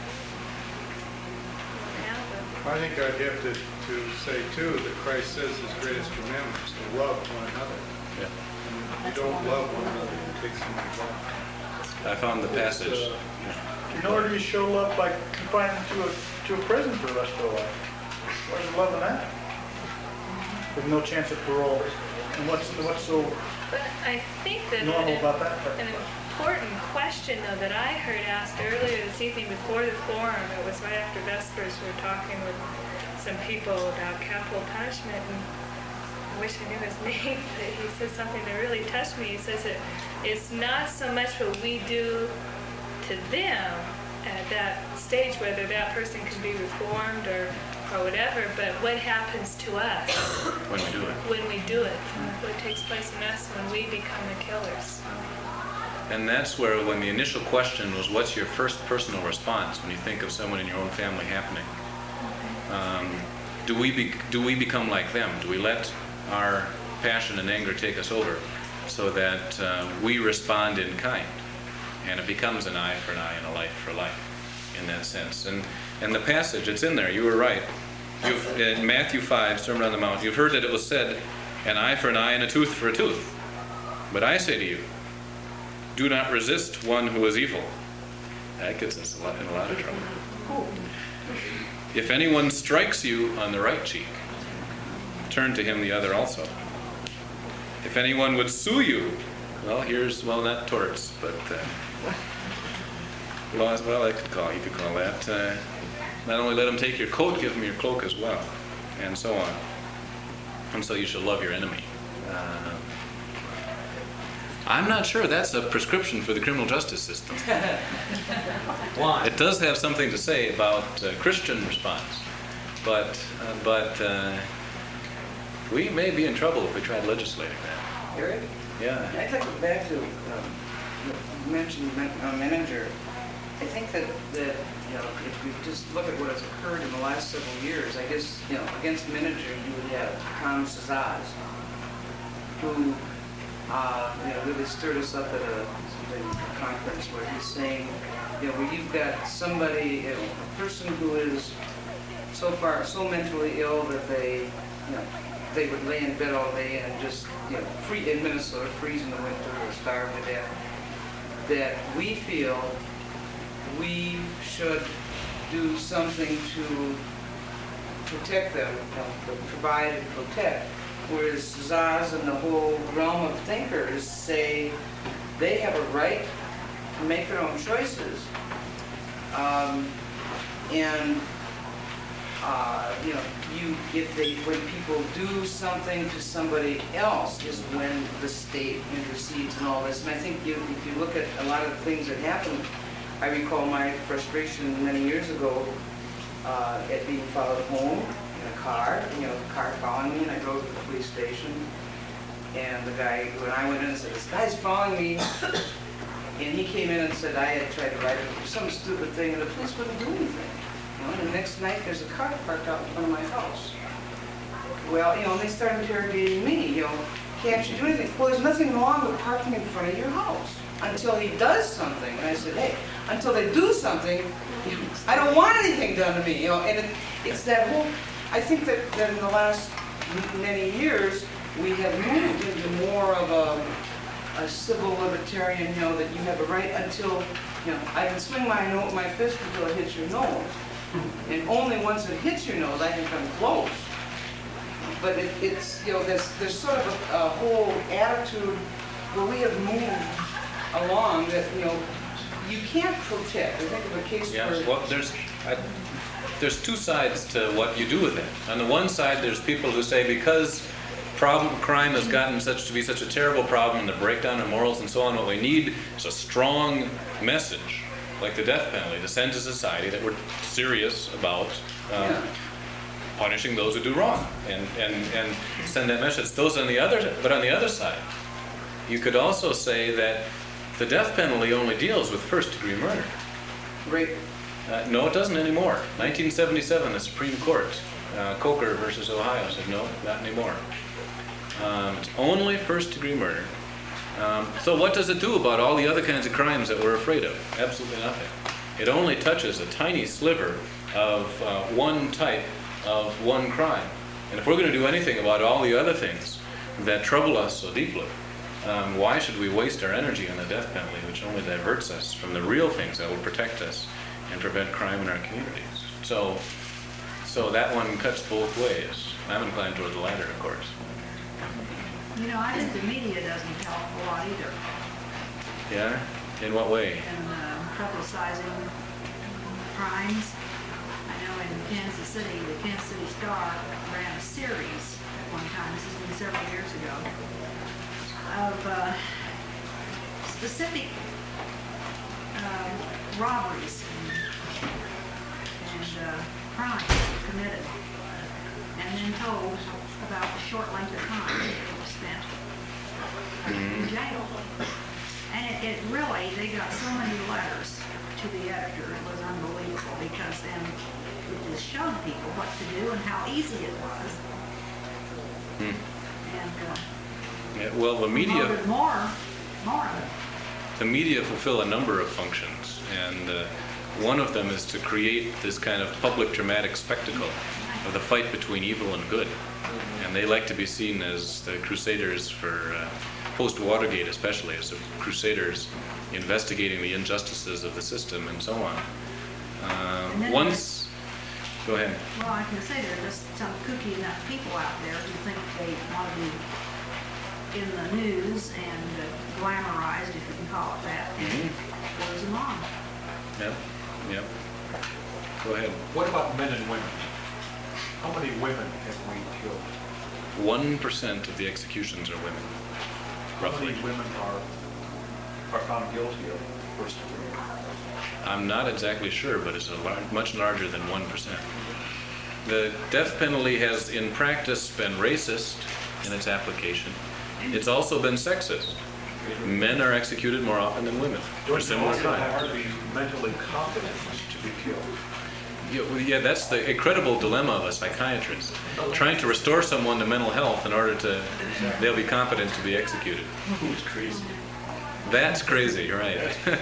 what happened. I think I'd have to, to say too, that Christ says his greatest commandment is to love one another. Yeah. And if you don't love one another, you take somebody's life. I found the passage. It's, uh, Nor do you show love by confining them to a, to a prison for the rest of their life. Where's the love in that? With no chance of parole. And what's, what's so But I think that normal an, about that? an important question, though, that I heard asked earlier this evening before the forum, it was right after Vespers, we were talking with some people about capital punishment, and I wish I knew his name, but he said something that really touched me. He says that it's not so much what we do to them at that stage, whether that person can be reformed or, or whatever, but what happens to us When we do it. when we do it? What takes place in us when we become the killers? And that's where, when the initial question was, what's your first personal response when you think of someone in your own family happening? Um, do we be, do we become like them? Do we let our passion and anger take us over so that uh, we respond in kind? And it becomes an eye for an eye and a life for life in that sense. And and the passage, it's in there, you were right. You've, in Matthew five, Sermon on the Mount, you've heard that it was said, an eye for an eye and a tooth for a tooth. But I say to you, do not resist one who is evil. That gets us a lot, in a lot of trouble. If anyone strikes you on the right cheek, turn to him the other also. If anyone would sue you, well, here's, well, not torts, but, uh, laws, well, I could call, you could call that. Uh, not only let him take your coat, give him your cloak as well, and so on. And so you shall love your enemy. Uh, I'm not sure that's a prescription for the criminal justice system. Why? It does have something to say about uh, Christian response, but uh, but uh, we may be in trouble if we tried legislating that. Eric? Yeah. I'd like to go back to, um, you mentioned men- uh, manager. I think that, that, you know, if we just look at what has occurred in the last several years, I guess, you know, against manager, you would have Khan Sazaz, who, uh, you know, really stirred us up at a, something, a conference where he's saying, you know, where you've got somebody, you know, a person who is so far, so mentally ill that they, you know, they would lay in bed all day and just, you know, free in Minnesota, freeze in the winter or starve to death, that we feel we should do something to protect them, you know, to provide and protect. Whereas Zaz and the whole realm of thinkers say they have a right to make their own choices. Um, and Uh, you know, you, if they, when people do something to somebody else is when the state intercedes and all this. And I think you, if you look at a lot of the things that happened, I recall my frustration many years ago uh, at being followed home in a car, you know, the car following me, and I drove to the police station. And the guy, when I went in and said, this guy's following me, and he came in and said I had tried to write him for some stupid thing, and the police wouldn't do anything. And the next night, there's a car parked out in front of my house. Well, you know, and they started interrogating me, you know, can't you do anything? Well, there's nothing wrong with parking in front of your house until he does something. And I said, hey, until they do something, I don't want anything done to me, you know. And it, it's that whole, I think that, that in the last many years, we have moved into more of a, a civil libertarian, you know, that you have a right until, you know, I can swing my, no- my fist until it hits your nose. And only once it hits your nose, I can come close. But it, it's, you know, there's, there's sort of a, a whole attitude where we have moved along that, you know, you can't protect. I think of a case Yeah, where... well, there's, I, there's two sides to what you do with it. On the one side, there's people who say because problem, crime has gotten such to be such a terrible problem and the breakdown of morals and so on, what we need is a strong message, like the death penalty, to send to society that we're serious about um, Yeah. punishing those who do wrong, and, and, and send that message. Those on the other, but on the other side, you could also say that the death penalty only deals with first-degree murder. Rape. Uh, no, it doesn't anymore. nineteen seventy-seven, the Supreme Court, uh, Coker versus Ohio, said no, not anymore. Um, it's only first-degree murder. Um, so what does it do about all the other kinds of crimes that we're afraid of? Absolutely nothing. It only touches a tiny sliver of uh, one type of one crime. And if we're going to do anything about all the other things that trouble us so deeply, um, why should we waste our energy on the death penalty, which only diverts us from the real things that will protect us and prevent crime in our communities? So, so that one cuts both ways. I'm inclined toward the latter, of course. You know, I think the media doesn't help a lot either Yeah? In what way? in uh, publicizing crimes. I know in Kansas City, the Kansas City Star ran a series at one time, this has been several years ago, of uh, specific um, robberies and, and uh, crimes committed, and then told about the short length of time they were spent in jail. And it, it really, they got so many letters to the editor, it was unbelievable, because then it just showed people what to do and how easy it was. Hmm. And uh, Yeah, well, the media, promoted more, more of it. the media fulfill a number of functions, and uh, one of them is to create this kind of public dramatic spectacle of the fight between evil and good. And they like to be seen as the crusaders for, uh, post-Watergate especially, as the crusaders investigating the injustices of the system and so on. And then Uh, once, go ahead. Well, I can say there are just some kooky enough people out there who think they want to be in the news and uh, glamorized, if you can call it that, and blows them on. Yeah, yeah. Go ahead. What about men and women? How many women have we killed? One percent of the executions are women, How roughly. many women are, are found guilty of first degree? I'm not exactly sure, but it's a lar- much larger than one percent. The death penalty has, in practice, been racist in its application. It's also been sexist. Men are executed more often than women for Don't you similar also have crimes. to be mentally competent to be killed? Yeah, well, yeah, that's the incredible dilemma of a psychiatrist. Trying to restore someone to mental health in order to, they'll be competent to be executed. Who's crazy? That's crazy, you're right.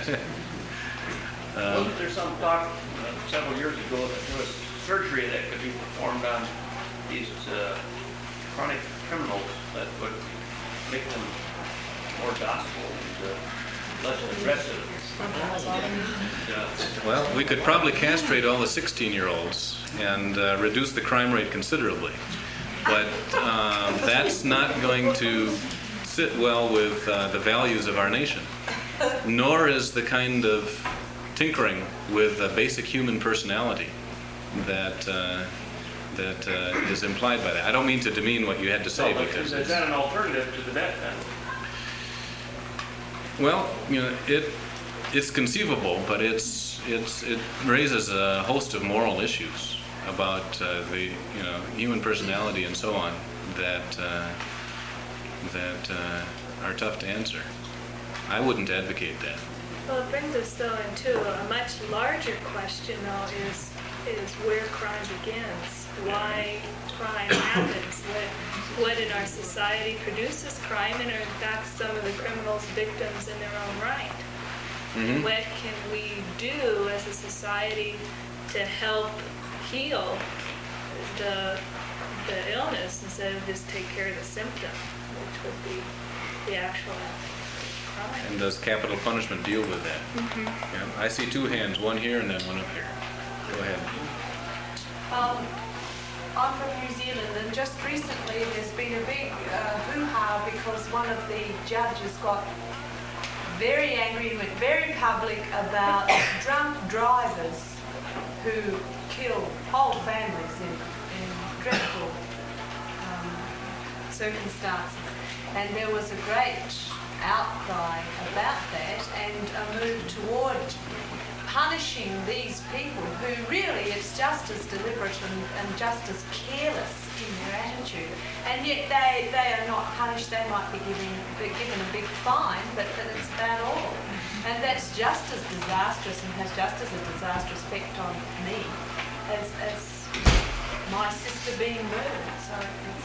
Um, Wasn't there some talk uh, several years ago that there was surgery that could be performed on these uh, chronic criminals that would make them more docile and uh, less aggressive? And, uh, Well, we could probably castrate all the sixteen-year-olds and uh, reduce the crime rate considerably. But um, that's not going to sit well with uh, the values of our nation, nor is the kind of tinkering with a basic human personality that uh, that uh, is implied by that. I don't mean to demean what you had to say, so, but because is it's, that an alternative to the death penalty? well, you know, it it's conceivable, but it's it's it raises a host of moral issues about uh, the you know human personality and so on that uh, that uh, are tough to answer. I wouldn't advocate that. Well, it brings us though into a much larger question though, is, is where crime begins, why crime happens, what, what in our society produces crime, and are in fact some of the criminals victims in their own right. Mhm. What can we do as a society to help heal the, the illness instead of just take care of the symptom, which would be the actual crime? And does capital punishment deal with that? Mhm. Yeah, I see two hands, one here and then one up here. Go ahead. Um, I'm from New Zealand, and just recently there's been a big uh, hoo-ha because one of the judges got very angry and went very public about drunk drivers who kill whole families in, in dreadful um, circumstances. And there was a great outcry about that and a move toward punishing these people who really it's just as deliberate and, and just as careless in their attitude, and yet they, they are not punished. They might be given, be given a big fine, but, but it's about all. And that's just as disastrous and has just as a disastrous effect on me as, as my sister being murdered. So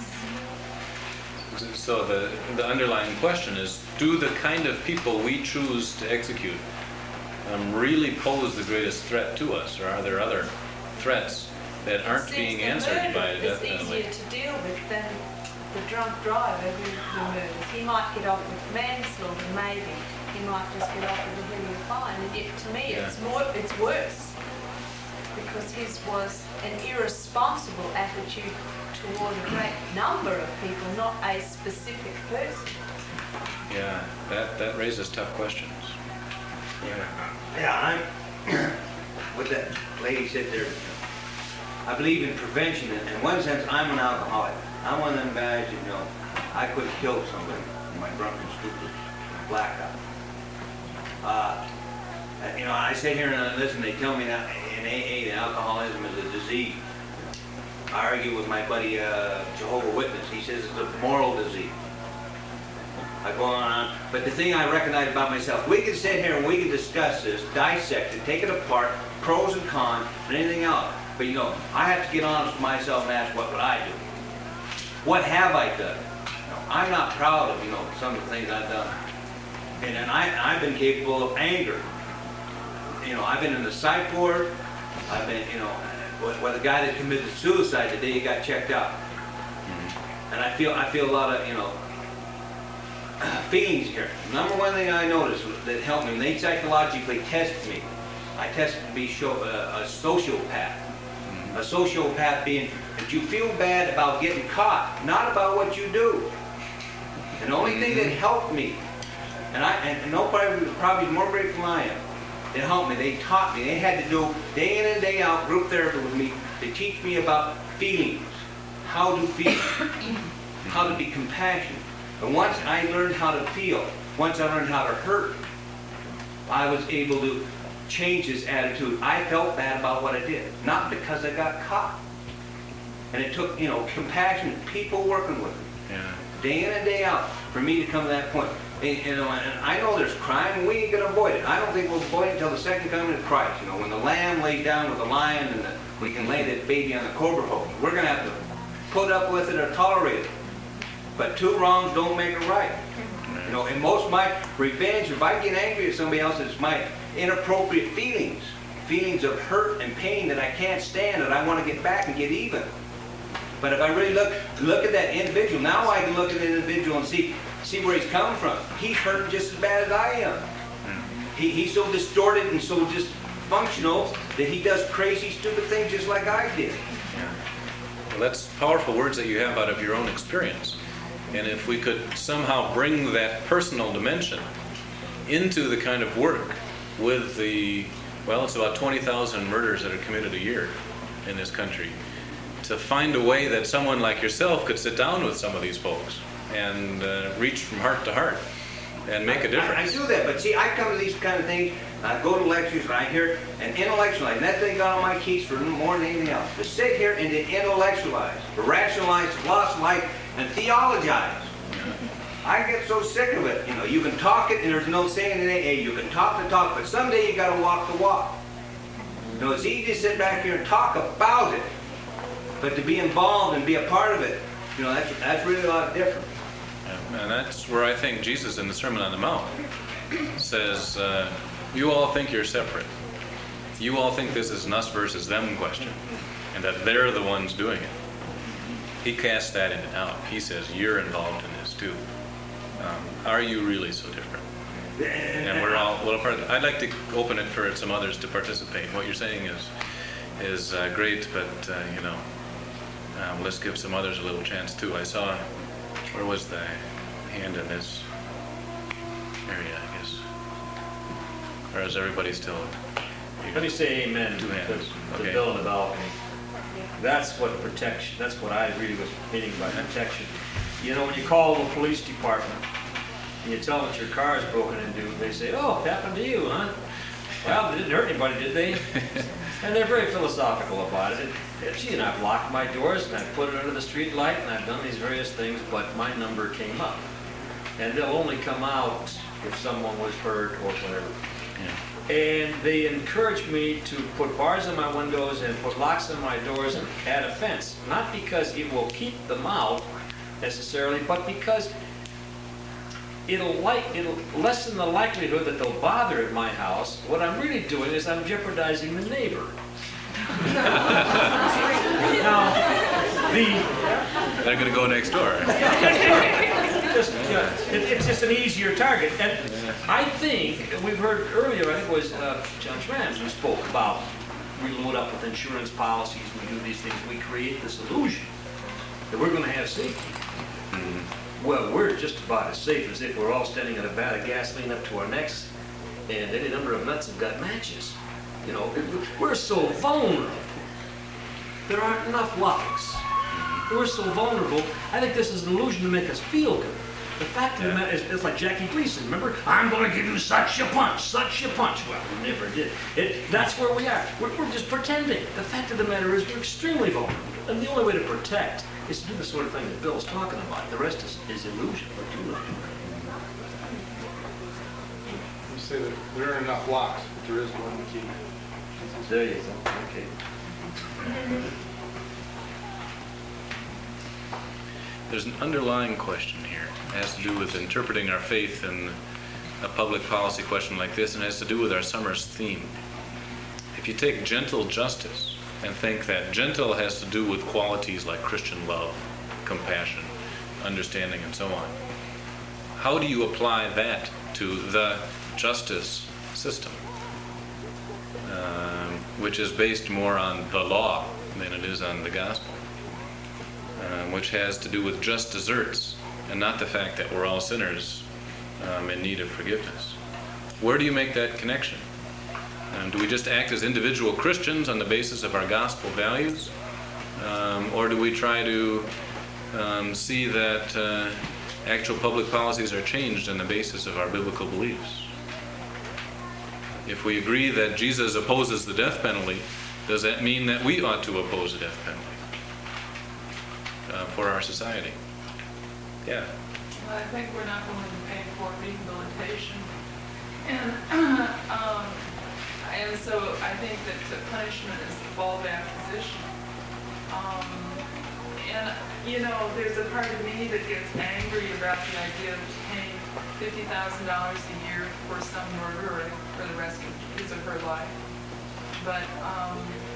it's, So the, the underlying question is, do the kind of people we choose to execute um, really pose the greatest threat to us, or are there other threats that aren't Seems being the answered by a murder death is penalty? easier to deal with than the drunk driver who, who murders. He might get off with manslaughter, maybe. He might just get off with a heavier fine. And yet, to me, it's more, it's worse because his was an irresponsible attitude toward a great number of people, not a specific person. Yeah, that, that raises tough questions. Yeah. Yeah, I'm, what that lady said there, I believe in prevention. In in one sense, I'm an alcoholic. I'm one of them guys, you know, I could have killed somebody in my drunken stupid blackout. Uh, you know, I sit here and I listen, they tell me that in A A that alcoholism is a disease. I argue with my buddy, uh, Jehovah's Witness. He says it's a moral disease. I go on and on. But the thing I recognize about myself, we can sit here and we can discuss this, dissect it, take it apart, pros and cons, and anything else. But you know, I have to get honest with myself and ask, what would I do? What have I done? You know, I'm not proud of, you know, some of the things I've done. And, and I, I've been capable of anger. You know, I've been in the psych ward. I've been, you know, with, with a guy that committed suicide the day he got checked out. And I feel, I feel a lot of, you know, feelings here. Number one thing I noticed that helped me, when they psychologically tested me, I tested to be show, uh, a sociopath. A sociopath being that you feel bad about getting caught, not about what you do. And the only thing that helped me, and I and nobody was probably more grateful than I am, it helped me. They taught me. They had to do day in and day out group therapy with me to teach me about feelings, how to feel, how to be compassionate. And once I learned how to feel, once I learned how to hurt, I was able to change his attitude. I felt bad about what I did, not because I got caught. And it took, you know, compassionate people working with me, Yeah. day in and day out, for me to come to that point. And, you know, and I know there's crime, and we ain't gonna avoid it. I don't think we'll avoid it until the second coming of Christ. You know, when the lamb laid down with the lion, and the, we can lay that baby on the cobra hole. We're gonna have to put up with it or tolerate it. But two wrongs don't make a right. You know, and most of my revenge, if I get angry at somebody else, it's my inappropriate feelings. Feelings of hurt and pain that I can't stand, that I want to get back and get even. But if I really look look at that individual, now I can look at the individual and see see where he's coming from. He's hurting just as bad as I am. He, he's so distorted and so dysfunctional that he does crazy, stupid things just like I did. Well, that's powerful words that you have out of your own experience. And if we could somehow bring that personal dimension into the kind of work with the, well, it's about twenty thousand murders that are committed a year in this country, to find a way that someone like yourself could sit down with some of these folks and uh, reach from heart to heart and make a difference. I, I do that, but see, I come to these kind of things, I go to lectures, and I hear and intellectualize, and that thing got on my keys for more than anything else. To sit here and to intellectualize, to rationalize, philosophize, and theologize. I get so sick of it. You know, you can talk it, and there's no saying in A A. You can talk the talk, but someday you got to walk the walk. You know, it's easy to sit back here and talk about it, but to be involved and be a part of it, you know, that's that's really a lot different. And that's where I think Jesus in the Sermon on the Mount says, uh, you all think you're separate. You all think this is an us versus them question, and that they're the ones doing it. He casts that in and out. He says, you're involved in this too. Um, are you really so different? And we're all, well, part of it. I'd like to open it for some others to participate. What you're saying is is uh, great, but, uh, you know, um, let's give some others a little chance too. I saw, where was the hand in this area, I guess? Or is everybody still? Let me say amen to Two hands. the Okay. bill in the balcony. That's what protection, that's what I really was meaning by protection. You know, when you call the police department and you tell them that your car is broken into, they say, oh, it happened to you, huh? Well, they didn't hurt anybody, did they? And they're very philosophical about it. And, gee, and I've locked my doors, and I've put it under the street light, and I've done these various things, but my number came up. And they'll only come out if someone was hurt or whatever. Yeah. And they encourage me to put bars on my windows and put locks on my doors and add a fence. Not because it will keep them out necessarily, but because it'll like it'll lessen the likelihood that they'll bother at my house. What I'm really doing is I'm jeopardizing the neighbor. Now, the they're going to go next door. just, uh, it, it's just an easier target. And I think, we've heard earlier, I think it was uh, John Schranz who spoke about, we load up with insurance policies, we do these things, we create this illusion that we're going to have safety. Mm-hmm. Well, we're just about as safe as if we're all standing at a vat of gasoline up to our necks, and any number of nuts have got matches. You know, we're so vulnerable. There aren't enough locks. We're so vulnerable. I think this is an illusion to make us feel good. The fact of the matter is, it's like Jackie Gleason, remember? I'm gonna give you such a punch, such a punch. Well, we never did. It, that's where we are. We're, we're just pretending. The fact of the matter is, we're extremely vulnerable. And the only way to protect is to do the sort of thing that Bill's talking about. The rest is, is illusion, or too much. You say that there aren't enough locks, but there is one key. There you go, okay. There's an underlying question here. It has to do with interpreting our faith in a public policy question like this, and it has to do with our summer's theme. If you take gentle justice and think that gentle has to do with qualities like Christian love, compassion, understanding, and so on, how do you apply that to the justice system, um, which is based more on the law than it is on the gospel? Um, which has to do with just deserts and not the fact that we're all sinners um, in need of forgiveness. Where do you make that connection? Um, do we just act as individual Christians on the basis of our gospel values? Um, or do we try to um, see that uh, actual public policies are changed on the basis of our biblical beliefs? If we agree that Jesus opposes the death penalty, does that mean that we ought to oppose the death penalty Uh, for our society? Yeah. Well, I think we're not going to pay for rehabilitation. And, um, and so I think that the punishment is the fallback position. Um, and, you know, there's a part of me that gets angry about the idea of paying fifty thousand dollars a year for some murderer for the rest of his or her life. But, um,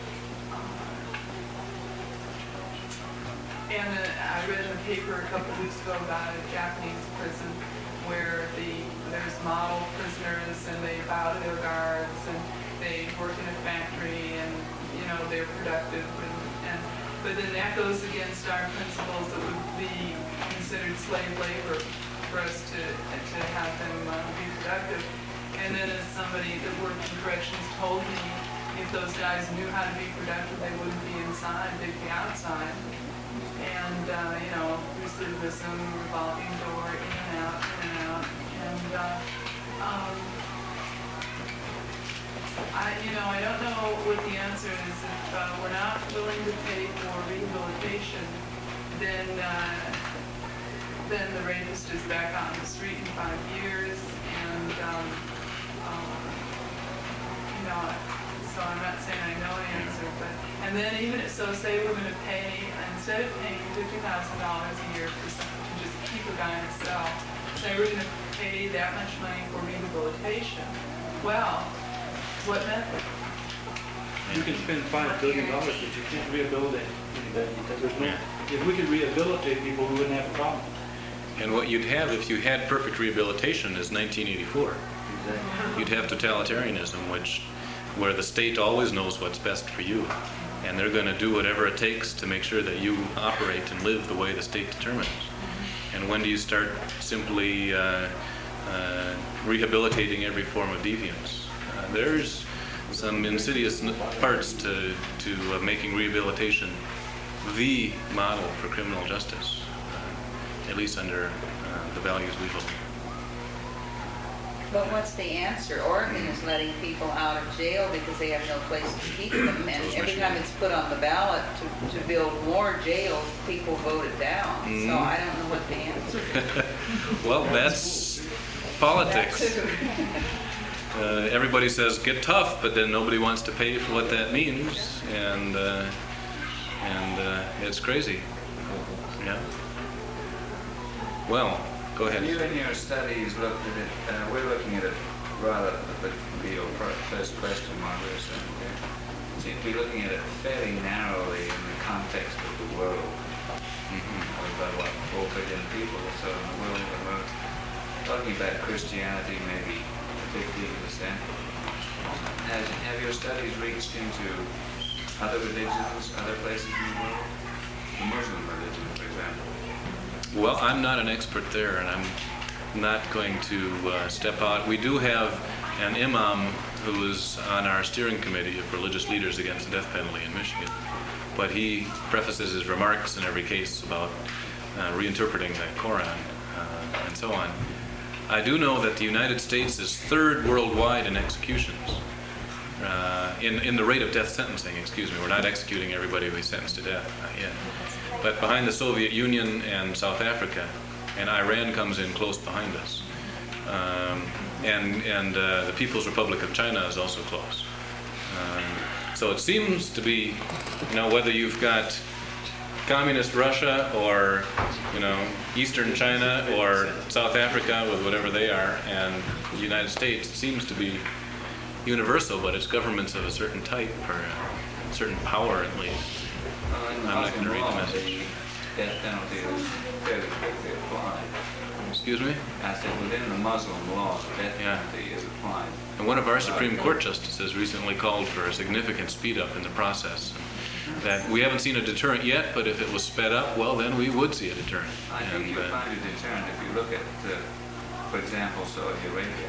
And uh, I read in the paper a couple of weeks ago about a Japanese prison where the there's model prisoners and they bow to their guards and they work in a factory and you know they're productive and, and but then that goes against our principles that would be considered slave labor for us to to have them uh, be productive. And then as somebody that worked in corrections told me, if those guys knew how to be productive, they wouldn't be inside, they'd be outside. And, uh, you know, recidivism, revolving door, in and out, in and out. And, uh, um, I, you know, I don't know what the answer is. If uh, we're not willing to pay for rehabilitation, then, uh, then the rapist is back on the street in five years. And, um, um, you know, so I'm not saying I know the answer, but, and then even, if- so say we're gonna pay, instead of paying fifty thousand dollars a year for some, to just keep a guy in a cell, say we're gonna pay that much money for rehabilitation. Well, what method? You can spend five billion dollars, but you can't rehabilitate anybody, because there's no, if we could rehabilitate people, we wouldn't have a problem. And what you'd have if you had perfect rehabilitation is nineteen eighty-four. You'd have totalitarianism, which where the state always knows what's best for you, and they're going to do whatever it takes to make sure that you operate and live the way the state determines. And when do you start simply uh, uh, rehabilitating every form of deviance? Uh, there's some insidious n- parts to, to uh, making rehabilitation the model for criminal justice, uh, at least under uh, the values we hold. But what's the answer? Oregon is letting people out of jail because they have no place to keep them, and every time it's put on the ballot to, to build more jails, people vote it down. Mm. So I don't know what the answer is. Well, that's politics. That too. Uh, everybody says get tough, but then nobody wants to pay for what that means, and uh, and uh, it's crazy. Yeah. Well, go ahead. You in your studies looked at it, uh, we're looking at it rather, but to be your fir- first question, Margaret, seem to be looking at it fairly narrowly in the context of the world. Mm-hmm. With about, what, four billion people or so in the world at the moment. Talking about Christianity, maybe fifteen percent. Has, have your studies reached into other religions, other places in the world? The Muslim religion, for example. Well, I'm not an expert there, and I'm not going to uh, step out. We do have an imam who is on our steering committee of religious leaders against the death penalty in Michigan, but he prefaces his remarks in every case about uh, reinterpreting the Quran. Uh, and so on. I do know that the United States is third worldwide in executions, uh, in, in the rate of death sentencing, excuse me. We're not executing everybody we sentenced to death, not yet. But behind the Soviet Union and South Africa, and Iran comes in close behind us. Um, and and uh, the People's Republic of China is also close. Um, so it seems to be, you know, whether you've got Communist Russia or, you know, Eastern China or South Africa with whatever they are, and the United States, it seems to be universal, but it's governments of a certain type or a certain power at least. Well, in the I'm not going to read the Muslim law, message. the death penalty is fairly quickly applied. Excuse me? I said within the Muslim law, the death Yeah. penalty is applied. And one of our Supreme Court justices recently called for a significant speed up in the process. That we haven't seen a deterrent yet, but if it was sped up, well, then we would see a deterrent. I think And, you'll uh, find a deterrent if you look at, uh, for example, Saudi Arabia.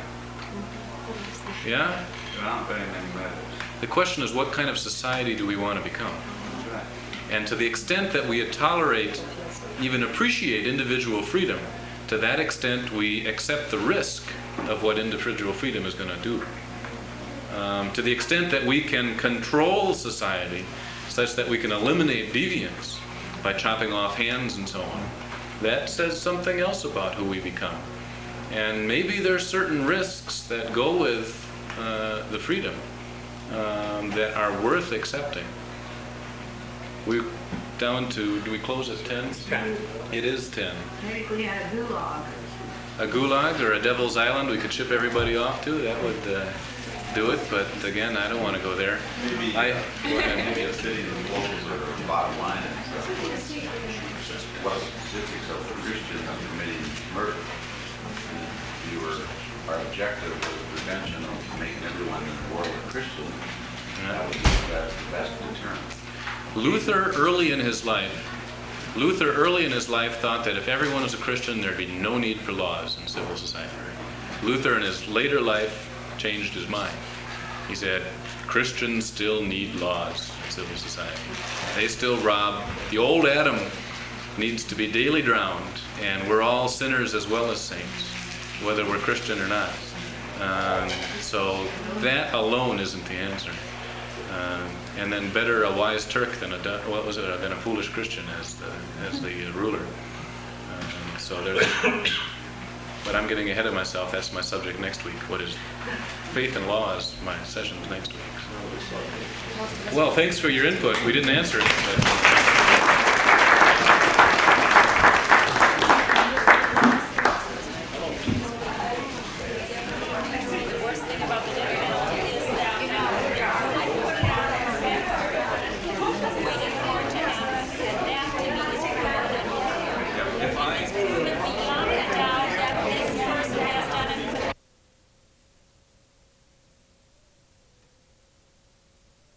yeah? There aren't very many murders. The question is, what kind of society do we want to become? That's right. And to the extent that we tolerate, even appreciate individual freedom, to that extent we accept the risk of what individual freedom is going to do. Um, to the extent that we can control society such that we can eliminate deviance by chopping off hands and so on, that says something else about who we become. And maybe there's certain risks that go with uh, the freedom um, that are worth accepting. We down to, do we close at ten? It is ten. Maybe if we had a gulag. A gulag or a devil's island we could ship everybody off to, that would uh, do it, but again, I don't want to go there. Maybe, I, uh, go ahead. maybe a city that locals are bottom line and stuff. What are the statistics of the Christians committing murder? If you were, our objective was prevention of making everyone in the world a Christian. That would be that's the best deterrent. Luther, early in his life, Luther early in his life thought that if everyone was a Christian, there'd be no need for laws in civil society. Luther in his later life changed his mind. He said, Christians still need laws in civil society. They still rob. The old Adam needs to be daily drowned, and we're all sinners as well as saints, whether we're Christian or not. Um, so that alone isn't the answer. Um, and then better a wise Turk than a what was it than a foolish Christian as the as the ruler. Um, so there's. But I'm getting ahead of myself. That's my subject next week. What is faith and law is my sessions next week. So. Well, thanks for your input. We didn't answer it. But. If I